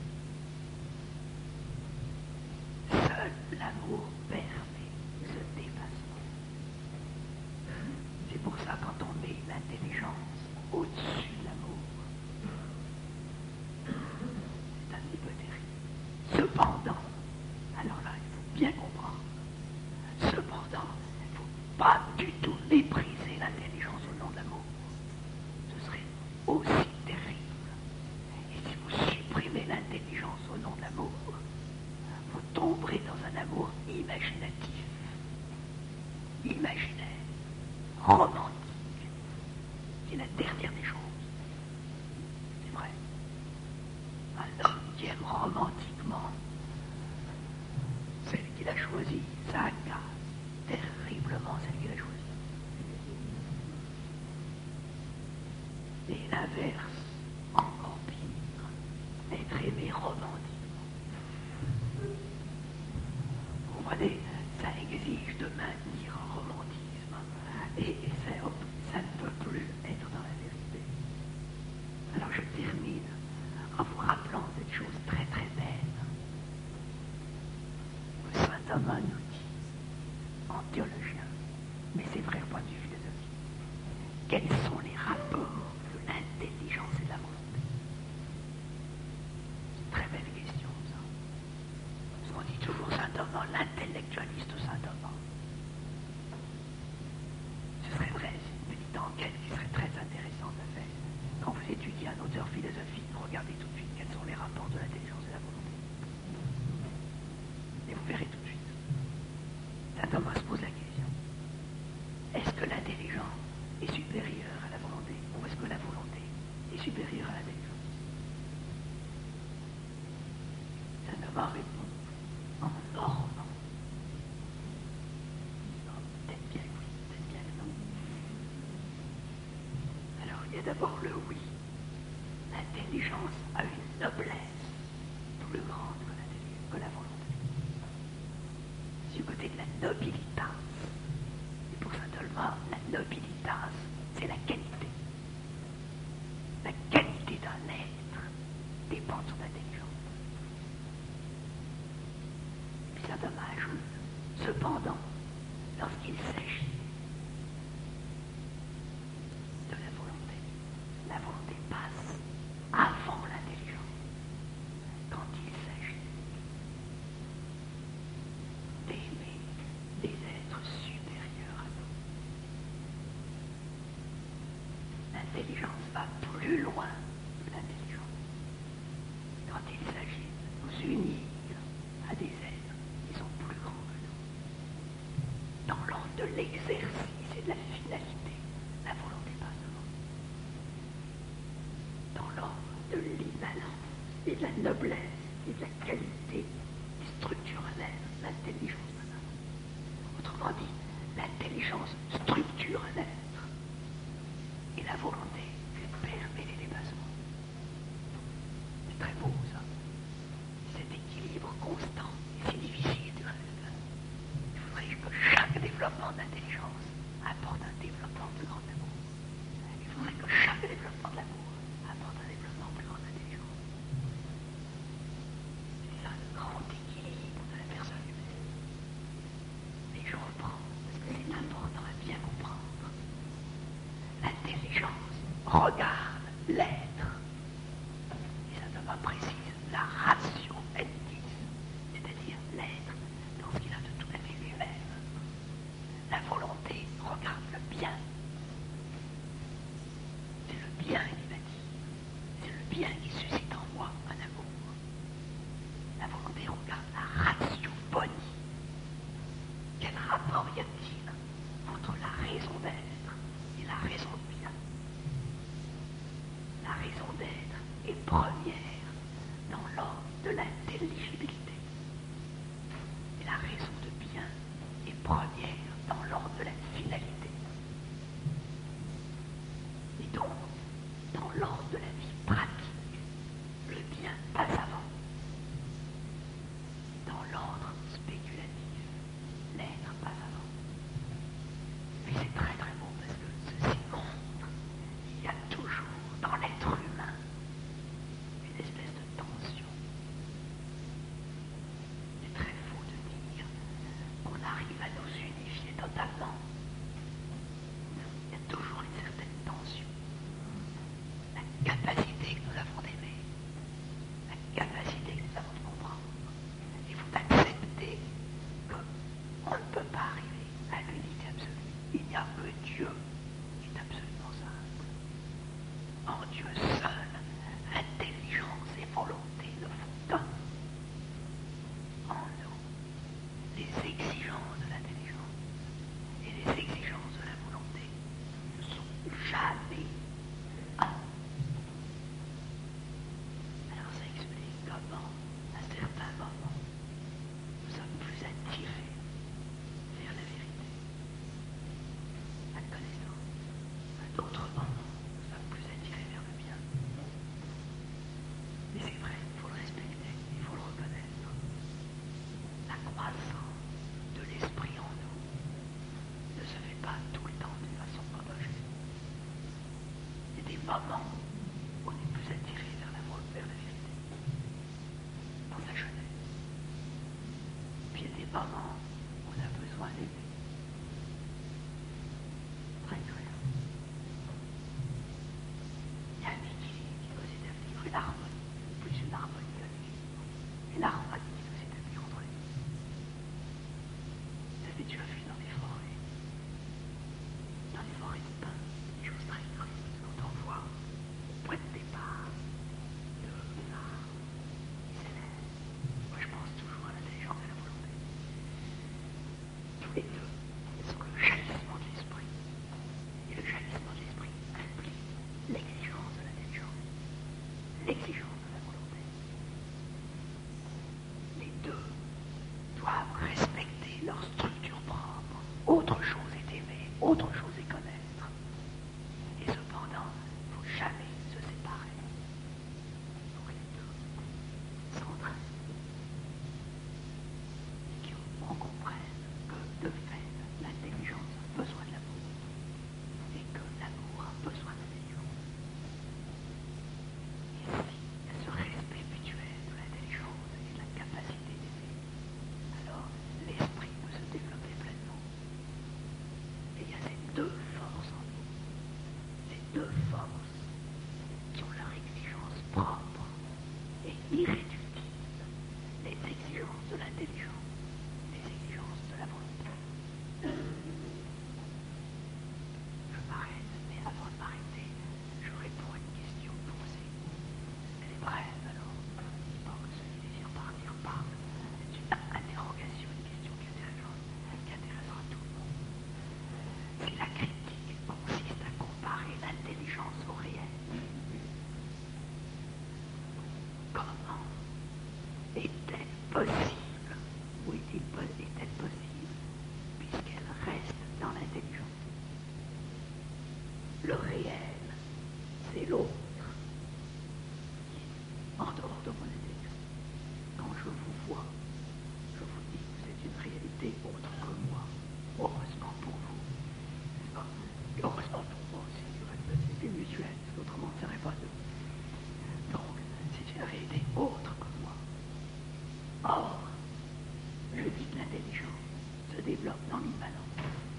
Seul l'amour permet ce dépassement. C'est pour ça quand on met l'intelligence au-dessus de l'amour, c'est un petit peu terrible. Cependant, alors là, il faut bien comprendre, cependant, il ne faut pas du tout mépriser l'intelligence au nom de l'amour. Ce serait aussi terrible. Et si vous supprimez l'intelligence au nom de l'amour, vous tomberez dans un amour imaginatif, imaginaire, romantique, qui est la dernière des choses. C'est vrai. Un homme qui aime romantiquement celle qu'il a choisie, ça agace terriblement celle qu'il a choisie. Et l'inverse, encore pire, être aimé romantiquement. Vous comprenez, ça exige de maintenir un romantisme, et ça ne peut plus être dans la vérité. quels sont les rapports de l'intelligence et de la volonté? C'est une très belle question, ça. Parce qu'on dit toujours Saint-Thomas, l'intellectualiste Saint-Thomas. Ce serait vrai, c'est une petite enquête qui serait très intéressante à faire. Quand vous étudiez un auteur philosophique, regardez tout de suite quels sont les rapports de l'intelligence et de la volonté. Et vous verrez tout de suite. Saint Thomas se pose la question. Est-ce que l'intelligence est supérieure à la volonté, ou est-ce que la volonté est supérieure à l'intelligence? Saint Thomas répond en normand. Peut-être bien que oui, peut-être bien que non. Alors il y a d'abord le oui. L'intelligence a une noblesse plus grande que la volonté. Du côté de la nobilitas. Et pour saint Thomas, la nobilitas, c'est la qualité. La qualité d'un être dépend de son intelligence. Puis saint Thomas ajoute, cependant, lorsqu'il s'agit de la volonté passe avant l'intelligence. Quand il s'agit d'aimer des êtres supérieurs à nous, l'intelligence va plus loin que l'intelligence. Quand il s'agit de nous unir à des êtres qui sont plus grands que nous, dans l'ordre de l'exercice et de la finalité, la volonté passe devant. Dans l'ordre de l'immanence et de la noblesse et de la qualité qui structure un être, l'intelligence d'un être. Autrement dit, l'intelligence structure un être et la volonté lui permet les dépassements. C'est très beau ça. Cet équilibre constant et si difficile du reste. Il faudrait que chaque développement d'intelligence apporte un développement plus grand d'amour. Il faudrait que chaque développement de l'amour apporte un développement plus grand d'intelligence. C'est ça le grand équilibre de la personne humaine. Mais je reprends, parce que c'est important à bien comprendre. L'intelligence regarde l'être. Et ça ne va précise la ratio entis, c'est-à-dire l'être dans ce qu'il a de tout à fait lui-même. La volonté regarde le bien. C'est le bien qui m'a dit. C'est le bien qui suscite en moi un amour. La volonté regarde la ratio boni. Quel rapport y a-t-il entre la raison d'être et la raison de bien? La raison d'être est première dans l'ordre de l'intelligibilité. Et la raison de bien est première dans l'ordre de la finalité. Et donc, dans l'ordre de la vie pratique, le bien passe avant. Dans l'ordre spéculatif, l'être passe avant. Puis c'est très très beau parce que ceci montre qu'il y a toujours dans l'être humain une espèce de tension. C'est très faux de dire qu'on arrive à nous unifier totalement. Il y a toujours une certaine tension. La capacité que nous avons d'aimer, la capacité que nous avons de comprendre. Il faut accepter qu'on ne peut pas arriver à l'unité absolue. Il n'y a que Dieu qui est absolument simple. En Dieu seul, intelligence et volonté ne font qu'un. En nous, les exigences de l'intelligence et les exigences de la volonté ne sont jamais un. Alors ça explique comment, à certains moments, nous sommes plus attirés vers la vérité, la connaissance. À d'autres moments, nous sommes plus attirés vers le bien. Et c'est vrai, il faut le respecter, il faut le reconnaître. La croissance de l'esprit en nous ne se fait pas tout le temps d'une façon homogène. Il y a des moments où on est plus attiré vers la vérité, dans sa jeunesse. Puis il y a des moments où on a besoin d'aimer. Très très. autre chose est connaître. Et cependant, il ne faut jamais se séparer. Il faut que les deux s'entraînent. Et qu'on comprenne que, de fait, l'intelligence a besoin de l'amour. Et que l'amour a besoin d'intelligence. Et si il y a ce respect mutuel de l'intelligence et de la capacité d'aimer, alors l'esprit peut se développer pleinement. Et il y a ces deux forces en nous, ces deux forces qui ont leur exigence propre et irréductible, les exigences de l'intelligence, les exigences de la volonté. Je m'arrête, mais avant de m'arrêter, je réponds à une question posée. Elle est brève, alors je pense que celui qui désire partir parle. C'est une interrogation, une question qui intéressera tout le monde. Si la critique consiste à comparer l'intelligence au réel, comment est-elle possible, ou est-elle possible, puisqu'elle reste dans l'intelligence? Le réel, c'est l'autre, qui est en dehors de mon intelligence. Quand je vous vois, je vous dis que c'est une réalité autre que moi. Heureusement pour vous. Et heureusement pour moi aussi, c'est mutuel, parce qu'autrement ça n'aurait pas de... Donc, c'est une réalité autre que moi. Or, je dis que l'intelligence se développe dans l'immanence.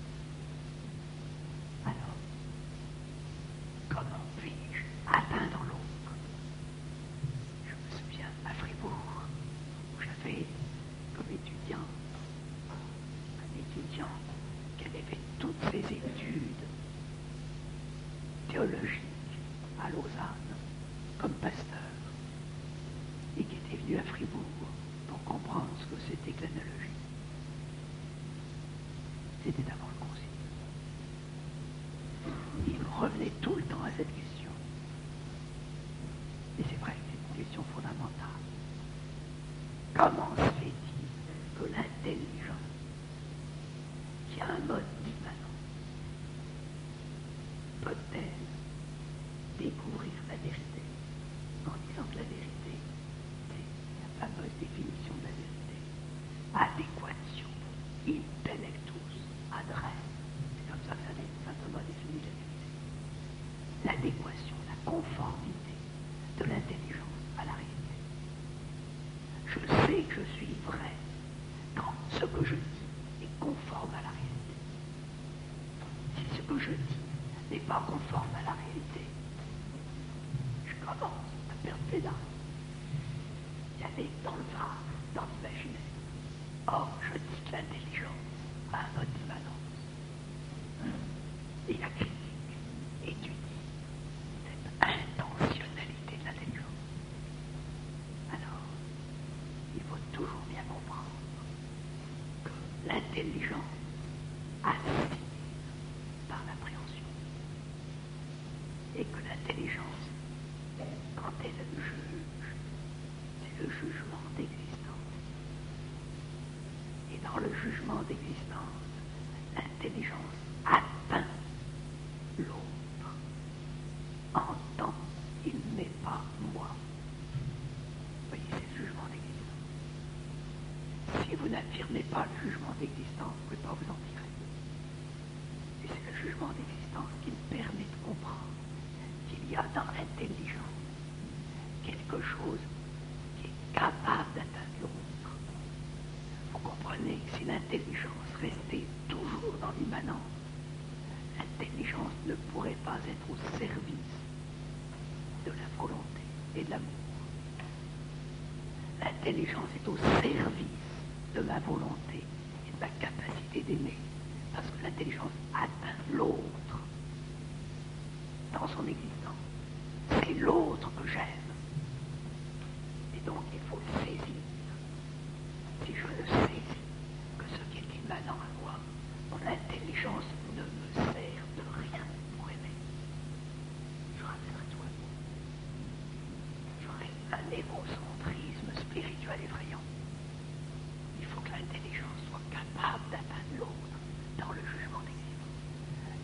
Alors, comment puis-je atteindre l'autre? Je me souviens à Fribourg, où j'avais comme étudiant un étudiant qui avait fait toutes ses études théologiques à Lausanne comme pasteur et qui était venu à Fribourg pour comprendre ce que c'était que l'analogie. C'était avant le concile. Il revenait tout le temps à cette question. Et c'est vrai que c'est une question fondamentale. Comment se fait-il que l'intelligence, qui a un mode d'immanence, peut-elle découvrir la vérité en disant que la vérité, c'est la fameuse définition de la vérité, adéquation, intellectus, adresse, c'est comme ça que ça définit la vérité. L'adéquation, la conformité de l'intelligence à la réalité. Je sais que je suis vrai quand ce que je dis est conforme à la réalité. Si ce que je dis n'est pas conforme à la réalité, je commence à perdre pédale. Il y avait dans le grave, dans l'imaginaire. Or, je dis que l'intelligence a un mode d'immanence. Et la critique étudie cette intentionnalité de l'intelligence. Alors, il faut toujours bien comprendre que l'intelligence assiste par l'appréhension. Et que l'intelligence, quand elle juge, c'est le jugement d'existence. Et dans le jugement d'existence, l'intelligence atteint l'autre en tant qu'il n'est pas moi. Vous voyez, c'est le jugement d'existence. Si vous n'affirmez pas le jugement d'existence, vous ne pouvez pas vous en tirer. Et c'est le jugement d'existence qui me permet de comprendre qu'il y a dans l'intelligence quelque chose qui est capable d'atteindre l'autre. Vous comprenez que si l'intelligence restait toujours dans l'immanence, l'intelligence ne pourrait pas être au service de la volonté et de l'amour. L'intelligence est au service de ma volonté et de ma capacité d'aimer, parce que l'intelligence atteint l'autre dans son existence. C'est l'autre que j'aime. Et donc il faut le saisir. Si je ne saisis que ce qui est immanent à moi, mon intelligence ne me sert de rien pour aimer. Je ramènerai tout à moi. J'aurai un égocentrisme spirituel effrayant. Il faut que l'intelligence soit capable d'atteindre l'autre dans le jugement d'existence.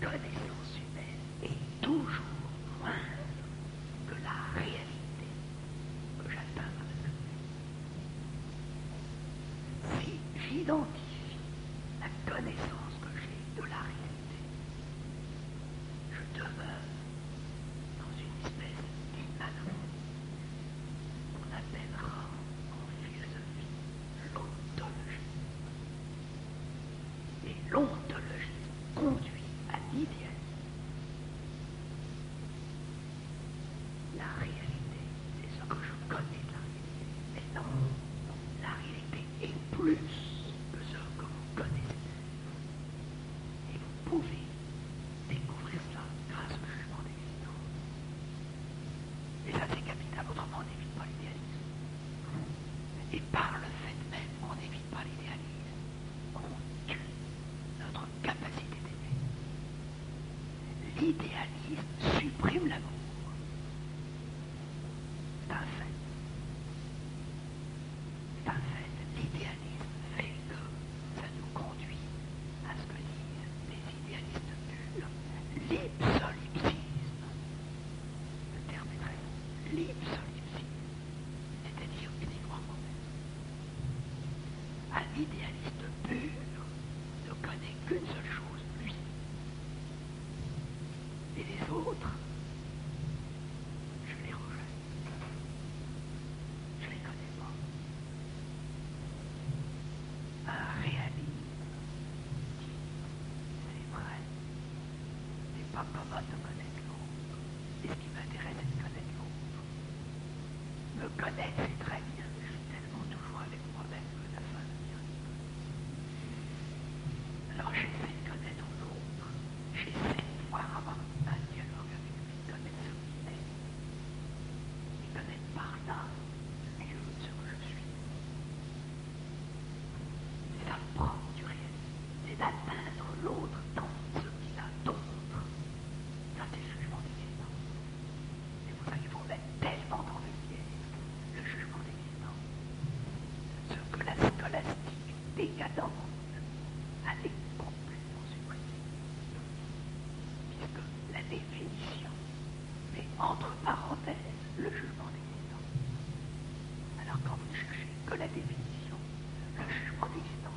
connaissance humaine est toujours moindre que la réalité que j'atteins dans le degré. Si j'identifie la connaissance que j'ai de la réalité, je demeure dans une espèce d'immanence qu'on appellera en philosophie l'ontologie. Et l'ontologie conduit à l'idéalisme. La réalité, c'est ce que je connais de la réalité. Mais non, la réalité est plus que ce que vous connaissez. Et vous pouvez découvrir cela grâce au jugement d'existence. Et ça c'est capital, autrement on n'évite pas l'idéalisme. Et par le fait même, on n'évite pas l'idéalisme. On tue notre capacité d'aimer. L'idéalisme supprime l'amour. C'est un fait. C'est un fait. L'idéalisme fait que ça nous conduit à ce que disent des idéalistes purs, l'ipsolipsisme. Le terme est très bon. L'ipsolipsisme, c'est-à-dire uniquement moi-même. Un idéaliste pur ne connaît qu'une seule chose, lui. Et les autres, je les rejette. Je les connais pas. Un réalisme dit, c'est vrai, c'est pas commun de connaître l'autre. Et ce qui m'intéresse, c'est de connaître l'autre. Me connaître, c'est très bien, mais je suis tellement toujours avec moi-même que la fin devient ridicule. Alors j'essaie de connaître l'autre, j'essaie de pouvoir avoir un dialogue avec lui, connaître ce qu'il est, et connaître par là mieux ce que je suis. C'est la propre du réalisme, c'est d'atteindre l'autre dans ce qu'il a d'autre. Ça c'est le jugement d'existence. C'est pour ça qu'il faut mettre tellement dans le piège le jugement d'existence. Ce que la scolastique décadente allait complètement supprimer. Puisque la définition met entre parenthèses le jugement d'existence. Alors quand vous ne cherchez que la définition, le jugement d'existence